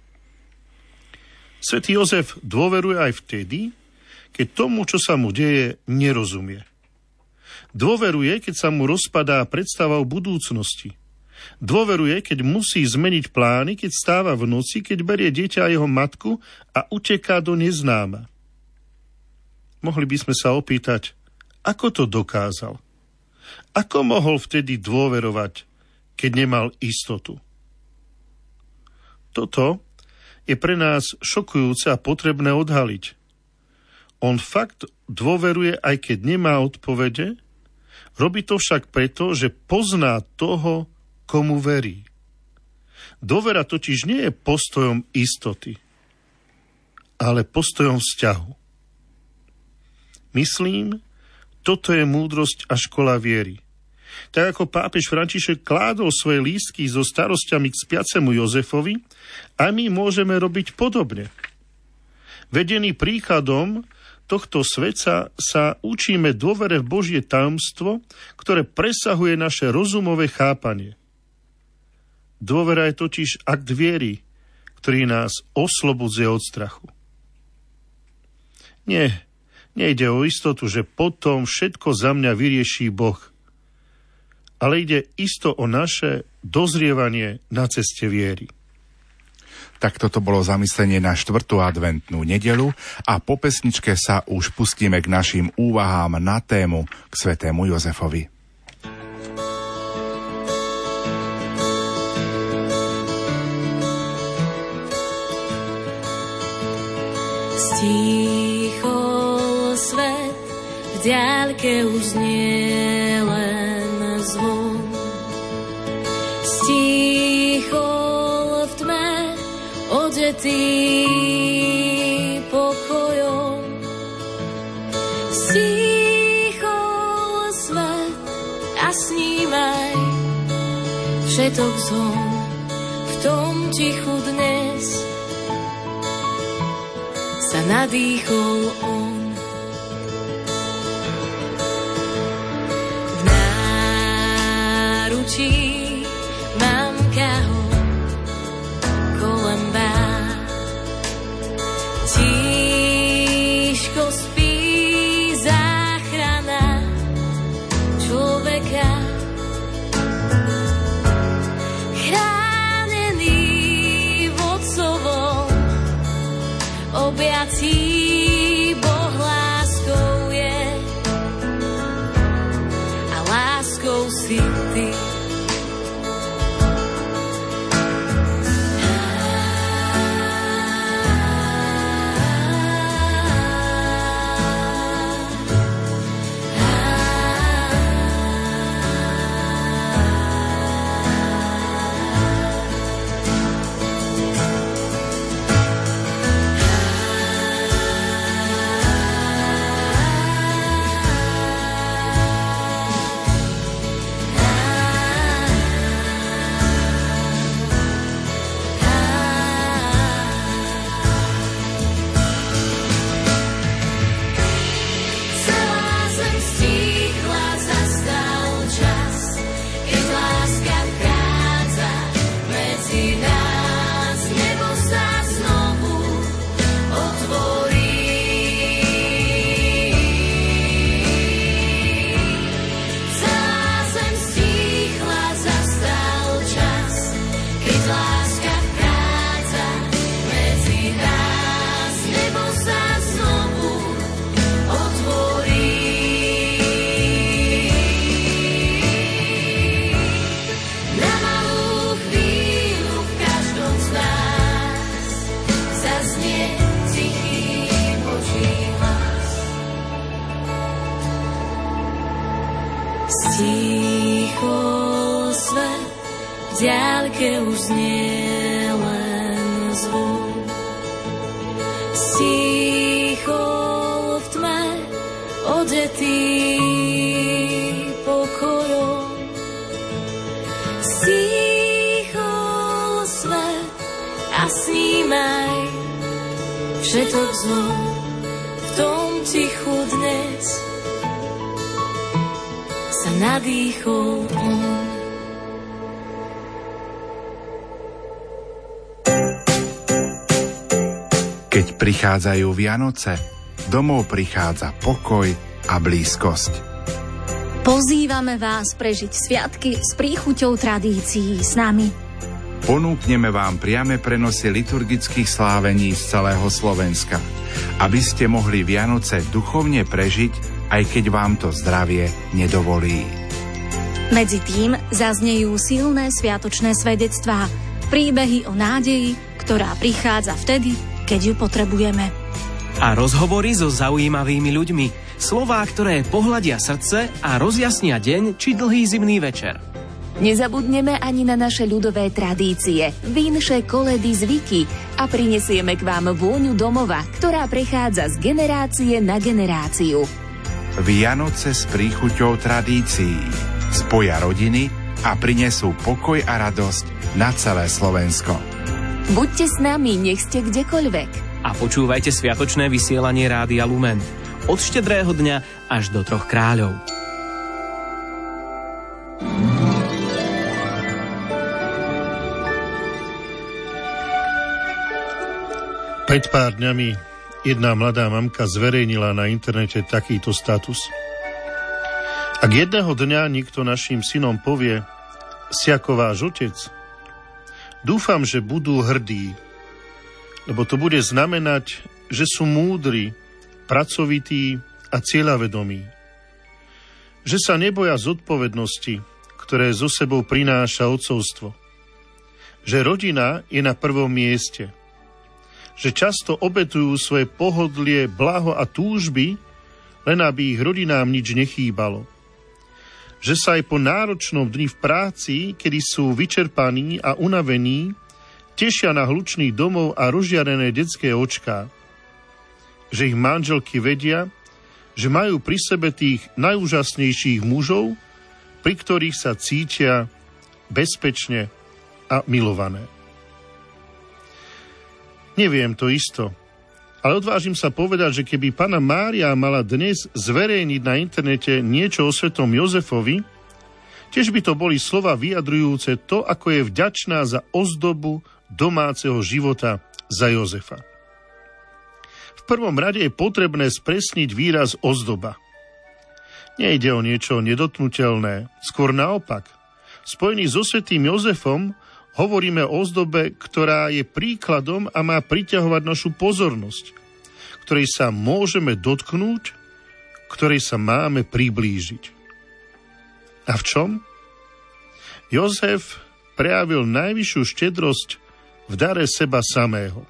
Svätý Jozef dôveruje aj vtedy, keď tomu, čo sa mu deje, nerozumie. Dôveruje, keď sa mu rozpadá predstava o budúcnosti. Dôveruje, keď musí zmeniť plány, keď stáva v noci, keď berie dieťa a jeho matku a uteká do neznáma. Mohli by sme sa opýtať, ako to dokázal? Ako mohol vtedy dôverovať, keď nemal istotu? Toto je pre nás šokujúce a potrebné odhaliť. On fakt dôveruje, aj keď nemá odpovede, robí to však preto, že pozná toho, komu verí. Dôvera totiž nie je postojom istoty, ale postojom vzťahu. Myslím, toto je múdrosť a škola viery. Tak ako pápež František kládol svoje lístky so starosťami k spiacemu Jozefovi, a my môžeme robiť podobne. Vedení príkladom tohto sveta sa učíme dôvere v Božie tajomstvo, ktoré presahuje naše rozumové chápanie. Dôvera je totiž akt viery, ktorý nás oslobodzuje od strachu. Nie, nejde o istotu, že potom všetko za mňa vyrieši Boh, ale ide isto o naše dozrievanie na ceste viery. Tak toto bolo zamyslenie na štvrtú adventnú nedeľu a po pesničke sa už pustíme k našim úvahám na tému k svätému Jozefovi. Stíchol svet, v diaľke už znie len zvon. Stíchol v tme, odetý pokojom. Stíchol svet a snímaj všetok zhon. V tom tichu dnes sa nadýchol on. V náručí mamka ho kolem bát. Tížko spí záchrana človeka. Chránený v otcovom objatí Boh láskou je a láskou si ty. Stíchol svet, v diaľke už znie len zvon. Stíchol v tme, odetý pokojom. Stíchol snímaj všetok zlo v tom tichu dnes sa nadýchol on. Keď prichádzajú Vianoce, domov prichádza pokoj a blízkosť. Pozývame vás prežiť sviatky s príchuťou tradícií s nami. Ponúkneme vám priame prenosy liturgických slávení z celého Slovenska, aby ste mohli Vianoce duchovne prežiť, aj keď vám to zdravie nedovolí. Medzi tým zaznejú silné sviatočné svedectvá, príbehy o nádeji, ktorá prichádza vtedy, keď ju potrebujeme. A rozhovory so zaujímavými ľuďmi, slová, ktoré pohľadia srdce a rozjasnia deň či dlhý zimný večer. Nezabudneme ani na naše ľudové tradície, vinše, koledy, zvyky a prinesieme k vám vôňu domova, ktorá prechádza z generácie na generáciu. Vianoce s príchuťou tradícií spoja rodiny a prinesú pokoj a radosť na celé Slovensko. Buďte s nami, nech ste kdekoľvek. A počúvajte sviatočné vysielanie Rádia Lumen. Od štedrého dňa až do troch kráľov. Pred pár dňami jedna mladá mamka zverejnila na internete takýto status. Ak jedného dňa niekto našim synom povie: si ako váš otec, dúfam, že budú hrdí, lebo to bude znamenať, že sú múdri, pracovití a cieľavedomí. Že sa neboja zodpovednosti, ktoré zo sebou prináša otcovstvo. Že rodina je na prvom mieste. Že často obetujú svoje pohodlie, blaho a túžby, len aby ich rodinám nič nechýbalo. Že sa aj po náročnom dni v práci, kedy sú vyčerpaní a unavení, tešia na hlučný domov a rozžiarené detské očká. Že ich manželky vedia, že majú pri sebe tých najúžasnejších mužov, pri ktorých sa cítia bezpečne a milované. Neviem to isto, ale odvážim sa povedať, že keby Panna Mária mala dnes zverejniť na internete niečo o svetom Jozefovi, tiež by to boli slova vyjadrujúce to, ako je vďačná za ozdobu domáceho života za Jozefa. V prvom rade je potrebné spresniť výraz ozdoba. Nejde o niečo nedotknutelné, skôr naopak. Spojený so svätým Jozefom hovoríme o ozdobe, ktorá je príkladom a má priťahovať našu pozornosť, ktorej sa môžeme dotknúť, ktorej sa máme priblížiť. A v čom? Jozef prejavil najvyššiu štedrosť v dare seba samého.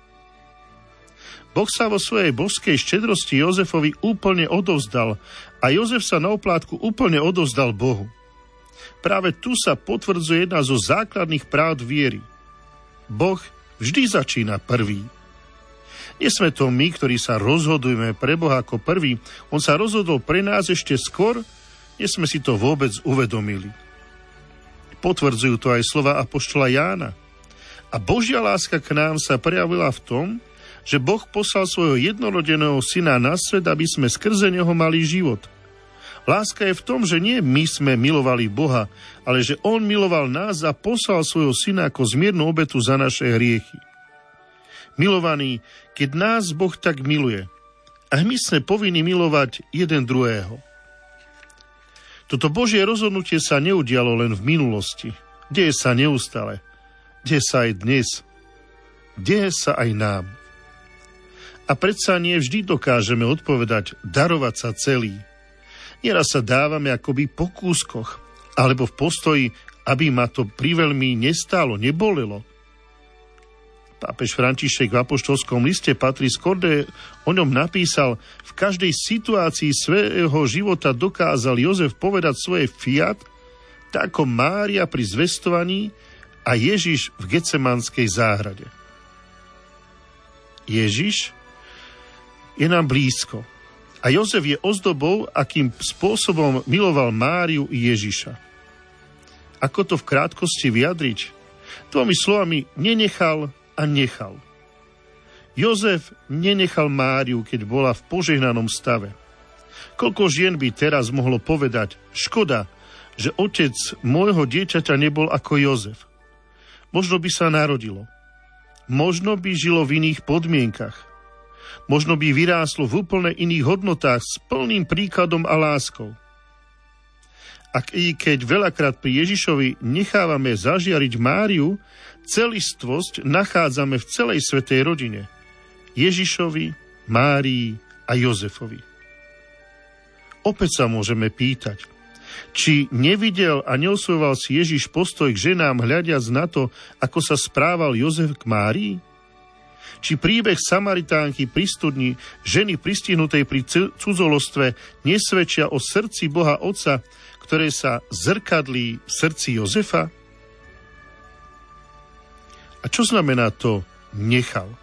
Boh sa vo svojej božskej štedrosti Jozefovi úplne odovzdal a Jozef sa na oplátku úplne odovzdal Bohu. Práve tu sa potvrdzuje jedna zo základných práv viery. Boh vždy začína prvý. Nie sme to my, ktorí sa rozhodujeme pre Boha ako prvý. On sa rozhodol pre nás ešte skôr, než sme si to vôbec uvedomili. Potvrdzujú to aj slova apoštola Jána. A Božia láska k nám sa prejavila v tom, že Boh poslal svojho jednorodeného syna na svet, aby sme skrze neho mali život. Láska je v tom, že nie my sme milovali Boha, ale že on miloval nás a poslal svojho syna ako zmiernu obetu za naše hriechy. Milovaní, keď nás Boh tak miluje, a my sme povinni milovať jeden druhého. Toto Božie rozhodnutie sa neudialo len v minulosti. Deje sa neustále. Deje sa aj dnes. Deje sa aj nám. A predsa nie vždy dokážeme odpovedať, darovať sa celý. Nieraz sa dávame akoby po kúskoch, alebo v postoji, aby ma to priveľmi nestálo, nebolelo. Pápež František v apoštolskom liste Patris Corde o ňom napísal: v každej situácii svojho života dokázal Jozef povedať svoje fiat, tak ako Mária pri zvestovaní a Ježiš v Getsemanskej záhrade. Ježiš je nám blízko. A Jozef je ozdobou, akým spôsobom miloval Máriu i Ježiša. Ako to v krátkosti vyjadriť? Tvomi slovami nenechal a nechal. Jozef nenechal Máriu, keď bola v požehnanom stave. Koľko žien by teraz mohlo povedať, škoda, že otec môjho dieťaťa nebol ako Jozef. Možno by sa narodilo. Možno by žilo v iných podmienkach. Možno by vyrástlo v úplne iných hodnotách s plným príkladom a láskou. Ak i keď veľakrát pri Ježišovi nechávame zažiariť Máriu, celistvosť nachádzame v celej svätej rodine. Ježišovi, Márii a Jozefovi. Opäť sa môžeme pýtať, či nevidel a neosvojoval si Ježiš postoj k ženám hľadiac na to, ako sa správal Jozef k Márii? Či príbeh Samaritánky pri studni, ženy pristihnutej pri cudzolostve, nesvedčia o srdci Boha Otca, ktoré sa zrkadlí v srdci Jozefa? A čo znamená to nechal?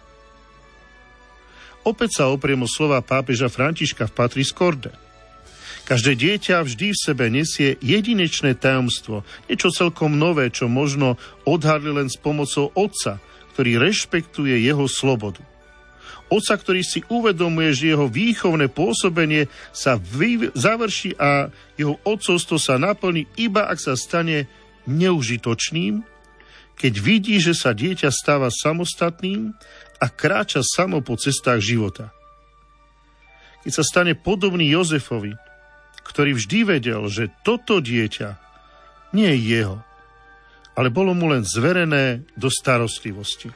Opäť sa opriem o slova pápeža Františka v Patris Corde. Každé dieťa vždy v sebe nesie jedinečné tajomstvo, niečo celkom nové, čo možno odhadli len s pomocou otca, ktorý rešpektuje jeho slobodu. Otca, ktorý si uvedomuje, že jeho výchovné pôsobenie sa vy- završí a jeho otcovstvo sa naplní, iba ak sa stane neužitočným, keď vidí, že sa dieťa stáva samostatným a kráča samo po cestách života. Keď sa stane podobný Jozefovi, ktorý vždy vedel, že toto dieťa nie je jeho, ale bolo mu len zverené do starostlivosti.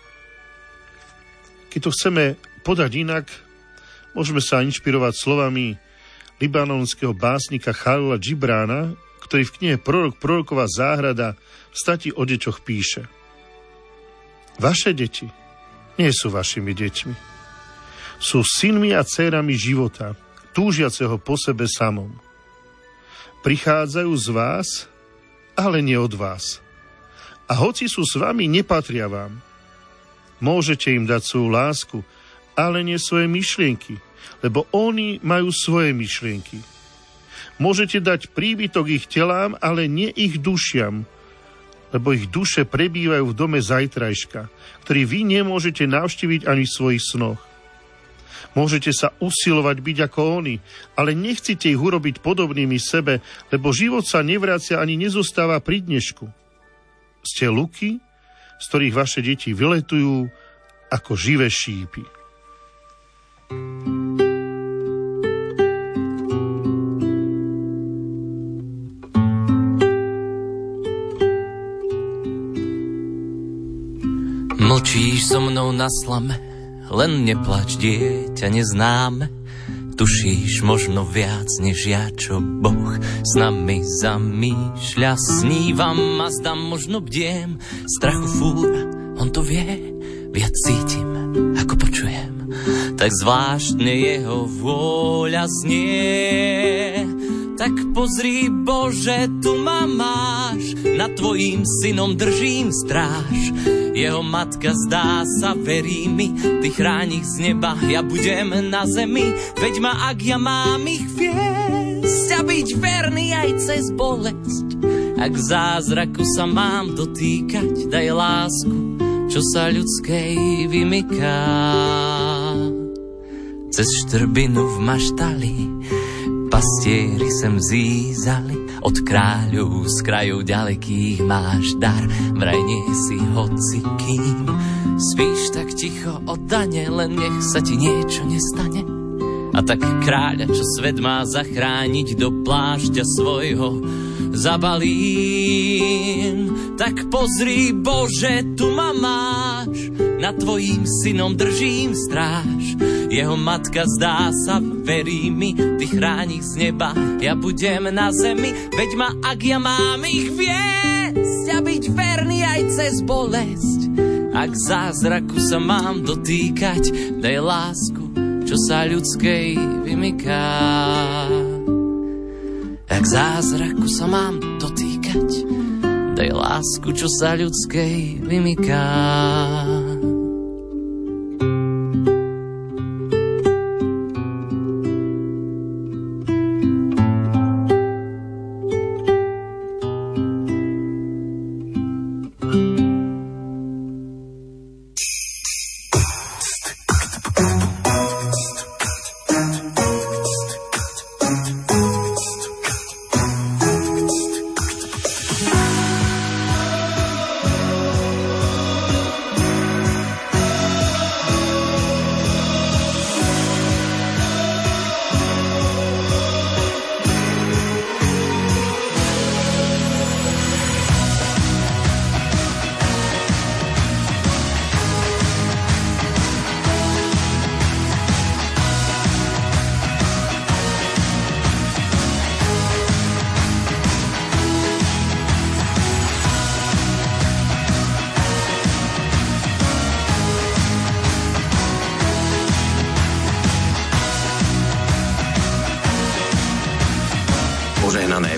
Keď to chceme podať inak, môžeme sa inšpirovať slovami libanonského básnika Chalila Džibrána, ktorý v knihe Prorok, proroková záhrada v stati o deťoch píše: Vaše deti nie sú vašimi deťmi. Sú synmi a dcérami života, túžiaceho po sebe samom. Prichádzajú z vás, ale nie od vás. A hoci sú s vami, nepatria vám. Môžete im dať svoju lásku, ale nie svoje myšlienky, lebo oni majú svoje myšlienky. Môžete dať príbytok ich telám, ale nie ich dušiam, lebo ich duše prebývajú v dome zajtrajška, ktorý vy nemôžete navštíviť ani v svojich snoch. Môžete sa usilovať byť ako oni, ale nechcete ich urobiť podobnými sebe, lebo život sa nevracia ani nezostáva pri dnešku. Ste luky, z ktorých vaše deti vyletujú ako živé šípy. Mlčíš so mnou na slame, len neplač, dieťa neznáme. Tušíš možno viac než ja, čo Boh s nami zamýšľa. Snívam a zdám, možno bdiem, strachu fúra, on to vie. Viac cítim, ako počujem, tak zvláštne jeho vôľa znie. Tak pozri, Bože, tu ma máš, nad tvojím synom držím stráž. Jeho matka zdá sa, verí mi, ty chráň ich z neba, ja budem na zemi. Veď ma, ak ja mám ich viesť a byť verný aj cez bolesť. Ak zázraku sa mám dotýkať, daj lásku, čo sa ľudskej vymyká. Cez štrbinu v maštali pastieri sem zízali, od kráľov z krajov ďalekých máš dar, vraj nie si hocikým. Spíš tak ticho oddane, len nech sa ti niečo nestane. A tak kráľa, čo svet má zachrániť, do plášťa svojho zabalím. Tak pozri, Bože, tu ma máš, nad tvojím synom držím stráž. Jeho matka zdá sa, verí mi, ty chráň ich z neba, ja budem na zemi. Veď ma, ak ja mám ich viesť a byť verný aj cez bolesť. Ak zázraku sa mám dotýkať, daj lásku, čo sa ľudskej vymyká. Ak zázraku sa mám dotýkať, daj lásku, čo sa ľudskej vymyká.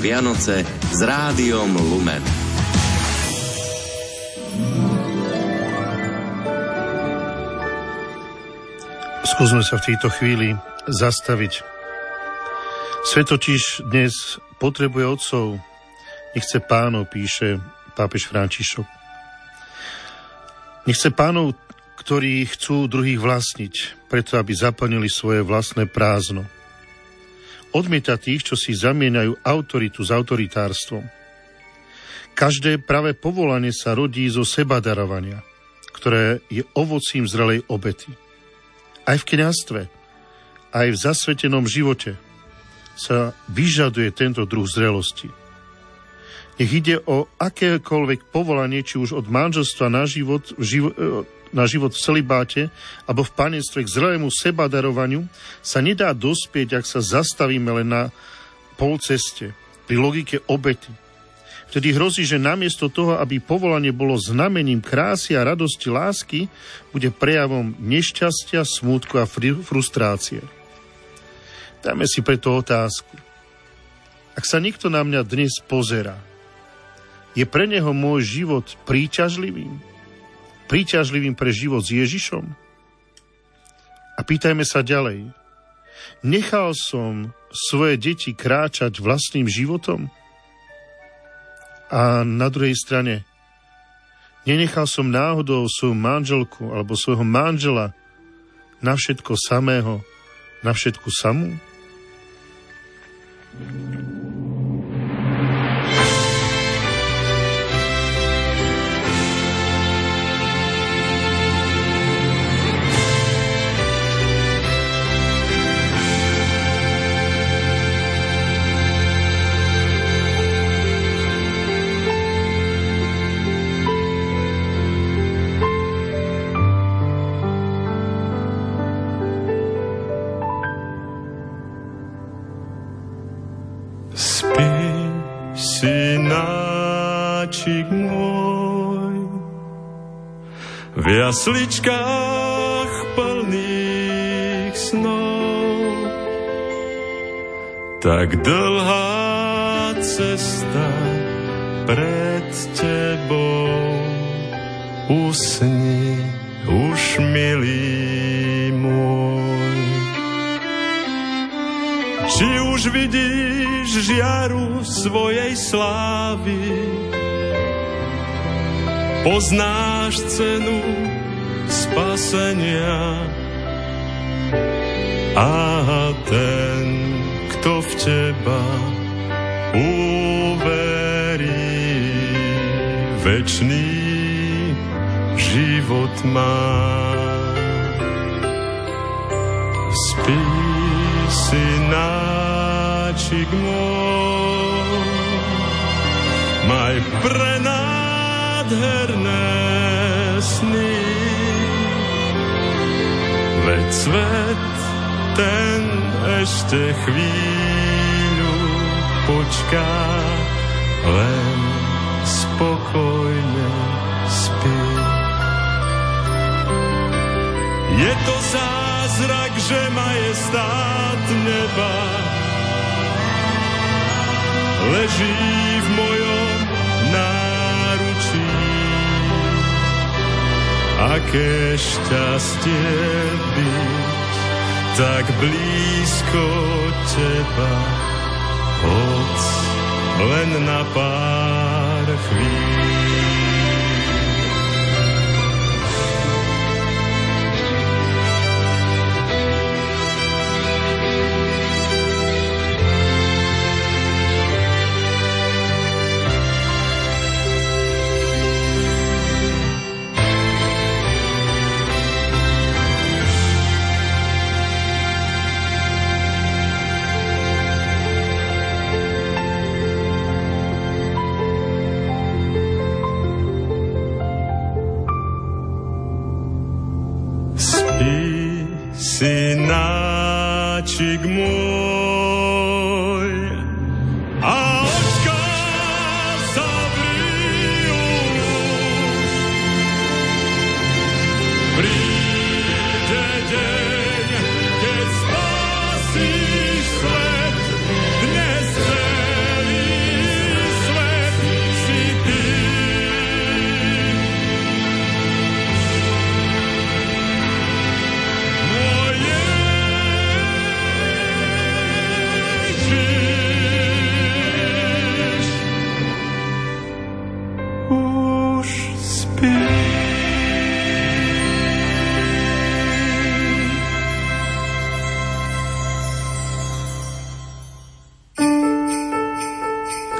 Vianoce s Rádiom Lumen. Skúsme sa v tejto chvíli zastaviť. Svet totiž dnes potrebuje otcov, nechce pánov, píše pápež František. Nechce pánov, ktorí chcú druhých vlastniť, preto aby zaplnili svoje vlastné prázdno. Odmieta tých, čo si zamieňajú autoritu s autoritárstvom. Každé pravé povolanie sa rodí zo sebadarovania, ktoré je ovocím zrelej obety. Aj v kňazstve, aj v zasvetenom živote sa vyžaduje tento druh zrelosti. Nech ide o akékoľvek povolanie, či už od manželstva na život, živo, na život v celibáte, alebo v panenstve k zrelému sebadarovaniu, sa nedá dospieť, ak sa zastavíme len na polceste, pri logike obety. Vtedy hrozí, že namiesto toho, aby povolanie bolo znamením krásy a radosti lásky, bude prejavom nešťastia, smútku a fr- frustrácie. Dajme si preto otázku. Ak sa niekto na mňa dnes pozerá, je pre neho môj život príťažlivým? Príťažlivým pre život s Ježišom? A pýtajme sa ďalej. Nechal som svoje deti kráčať vlastným životom? A na druhej strane, nenechal som náhodou svoju manželku alebo svojho manžela na všetko samého, na všetku samú? Synáčik môj, v jasličkách plných snov, tak dlhá cesta pred tebou. Usni už, milý môj. Či už vidíš žiaru svojej slávy, poznáš cenu spasenia, a ten, kto v teba uverí, večný život má. Spí, synáčik môj, maj prenádherné sny, veď svet ten ešte chvíľu počká, len spokojne spí. Je to zázrak, že majestát neba leží v mojom náručí. Aké šťastie byť tak blízko teba, hoď len na pár chvíľ. Synáčik môj, a očka zavri už. Príde deň, keď spasíš svet, dnes celý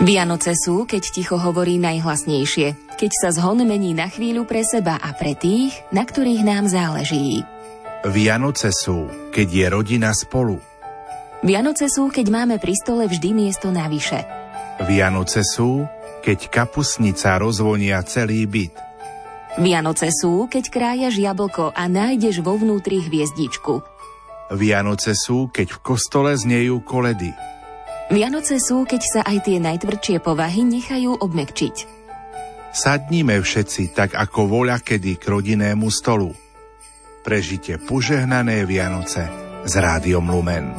Vianoce sú, keď ticho hovorí najhlasnejšie, keď sa zhon mení na chvíľu pre seba a pre tých, na ktorých nám záleží. Vianoce sú, keď je rodina spolu. Vianoce sú, keď máme pri stole vždy miesto navyše. Vianoce sú, keď kapusnica rozvonia celý byt. Vianoce sú, keď krájaš jablko a nájdeš vo vnútri hviezdičku. Vianoce sú, keď v kostole znejú koledy. Vianoce sú, keď sa aj tie najtvrdšie povahy nechajú obmekčiť. Sadnime všetci tak ako voľa kedy k rodinnému stolu. Prežite požehnané Vianoce s Rádiom Lumen.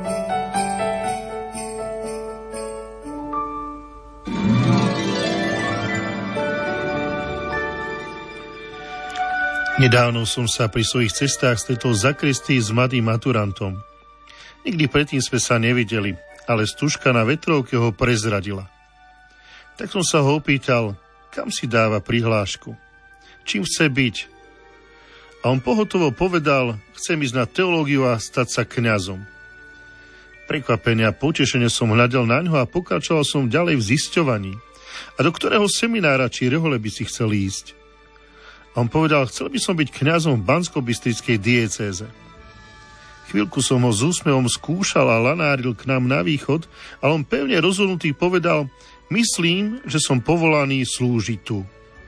Nedávno som sa pri svojich cestách stretol v zakristii s mladým maturantom. Nikdy predtým sme sa nevideli, ale stužka na vetrovke ho prezradila. Tak som sa ho opýtal, kam si dáva prihlášku, čím chce byť. A on pohotovo povedal, chcem ísť na teológiu a stať sa kňazom. Prekvapený a potešene som hľadel na ňo a pokračoval som ďalej v zisťovaní. A do ktorého seminára či rehole by si chcel ísť? A on povedal, chcel by som byť kňazom v Banskobystrickej diecéze. Chvíľku som ho s úsmevom skúšal a lanáril k nám na východ, ale on pevne rozhodnutý povedal, myslím, že som povolaný slúžiť tu.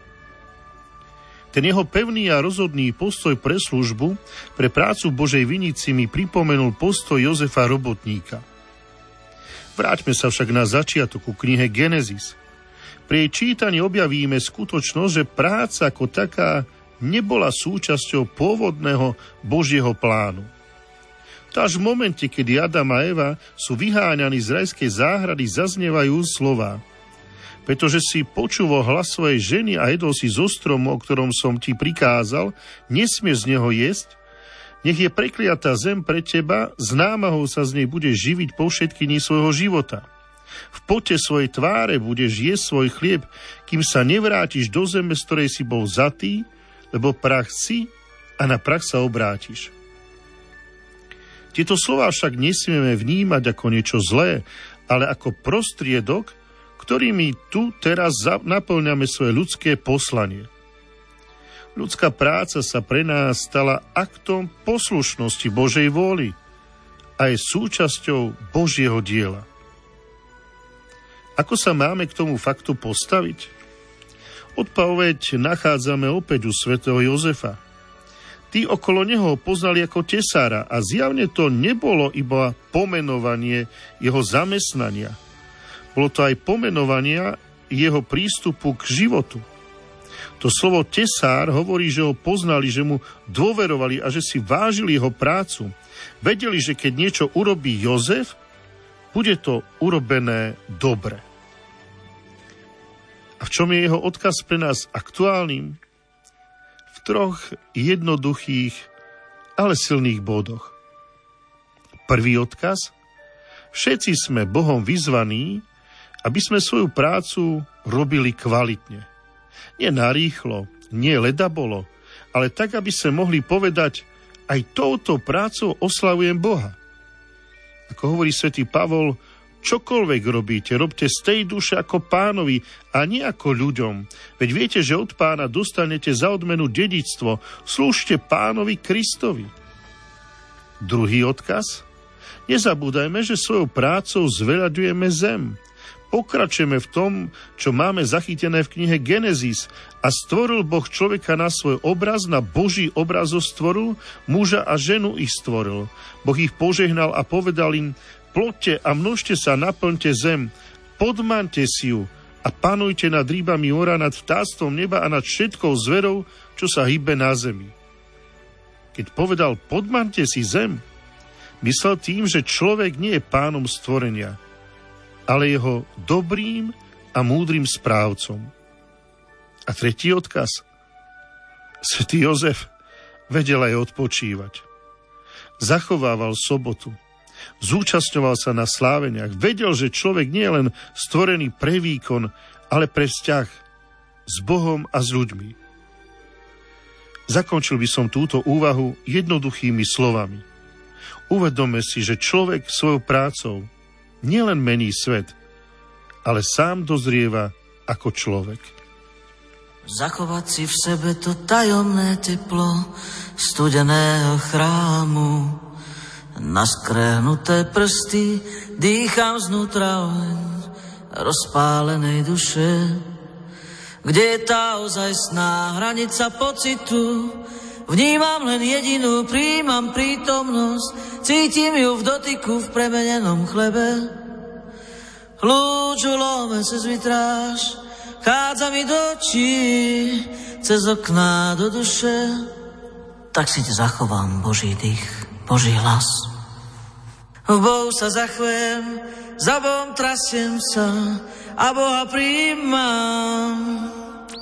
Ten jeho pevný a rozhodný postoj pre službu, pre prácu Božej vinici mi pripomenul postoj Jozefa Robotníka. Vráťme sa však na začiatok ku knihe Genesis. Pri jej čítaní objavíme skutočnosť, že práca ako taká nebola súčasťou pôvodného Božieho plánu. Až v momente, kedy Adam a Eva sú vyháňaní z rajskej záhrady, zaznievajú slová. Pretože si počúval hlas svojej ženy a jedol si zo stromu, o ktorom som ti prikázal, nesmieš z neho jesť, nech je prekliatá zem pre teba, s námahou sa z nej budeš živiť po všetky dni svojho života. V pote svojej tváre budeš jesť svoj chlieb, kým sa nevrátiš do zeme, z ktorej si bol vzatý, lebo prach si a na prach sa obrátiš. Tieto slová však nesmieme vnímať ako niečo zlé, ale ako prostriedok, ktorými tu teraz naplňame svoje ľudské poslanie. Ľudská práca sa pre nás stala aktom poslušnosti Božej vôli a je súčasťou Božieho diela. Ako sa máme k tomu faktu postaviť? Odpoveď nachádzame opäť u svätého Jozefa. Tí okolo neho poznali ako tesára a zjavne to nebolo iba pomenovanie jeho zamestnania. Bolo to aj pomenovanie jeho prístupu k životu. To slovo tesár hovorí, že ho poznali, že mu dôverovali a že si vážili jeho prácu. Vedeli, že keď niečo urobí Jozef, bude to urobené dobre. A v čom je jeho odkaz pre nás aktuálnym? V troch jednoduchých, ale silných bodoch. Prvý odkaz. Všetci sme Bohom vyzvaní, aby sme svoju prácu robili kvalitne. Nie narýchlo, nie ledabolo, ale tak, aby sme mohli povedať, aj touto prácou oslavujem Boha. Ako hovorí svätý Pavol, čokoľvek robíte, robte z tej duše ako Pánovi a nie ako ľuďom. Veď viete, že od Pána dostanete za odmenu dedičstvo. Slúžte Pánovi Kristovi. Druhý odkaz. Nezabúdajme, že svojou prácou zveľaďujeme zem. Pokračujeme v tom, čo máme zachytené v knihe Genesis. A stvoril Boh človeka na svoj obraz, na Boží obraz ho stvoril, muža a ženu ich stvoril. Boh ich požehnal a povedal im, ploďte a množte sa, naplňte zem, podmante si ju a panujte nad rybami mora, nad vtáctvom neba a nad všetkou zverou, čo sa hýbe na zemi. Keď povedal, podmante si zem, myslel tým, že človek nie je pánom stvorenia, ale jeho dobrým a múdrym správcom. A tretí odkaz. Svätý Jozef vedel aj odpočívať. Zachovával sobotu. Zúčastňoval sa na sláveniach. Vedel, že človek nie je len stvorený pre výkon, ale pre vzťah s Bohom a s ľuďmi. Zakončil by som túto úvahu jednoduchými slovami. Uvedome si, že človek svojou prácou nielen mení svet, ale sám dozrieva ako človek. Zachovať si v sebe to tajomné teplo studeného chrámu. Naskrehnuté prsty dýcham znútra oheň rozpálenej duše. Kde je tá ozajstná hranica pocitu? Vnímam len jedinú, príjmam prítomnosť, cítim ju v dotyku v premenenom chlebe. Lúču lome cez vitráž, chádza mi do očí, cez okná do duše. Tak si te zachovám Boží dých, Boží hlas. V Bohu sa zachvem, za Bohom trasiem sa a Boha príjmam.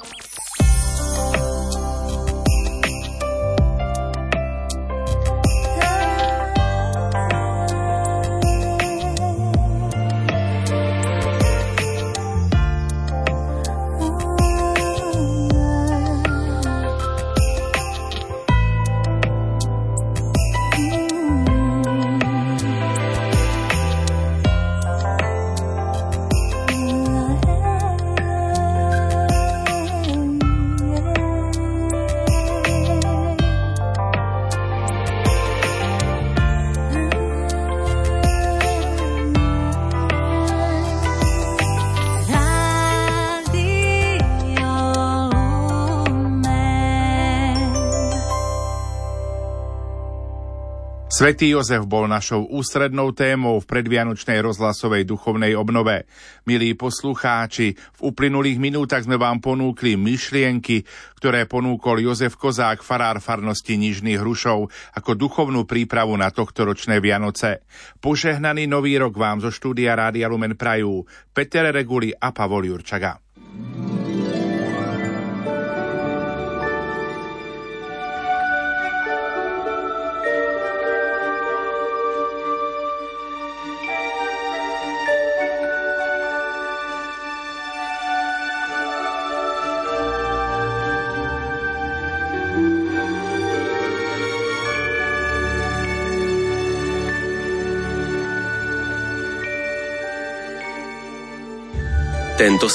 Svätý Jozef bol našou ústrednou témou v predvianočnej rozhlasovej duchovnej obnove. Milí poslucháči, v uplynulých minútach sme vám ponúkli myšlienky, ktoré ponúkol Jozef Kozák, farár farnosti Nižných Hrušov, ako duchovnú prípravu na tohtoročné Vianoce. Požehnaný nový rok vám zo štúdia Rádia Lumen prajú Peter Reguli a Pavol Jurčaga. Tento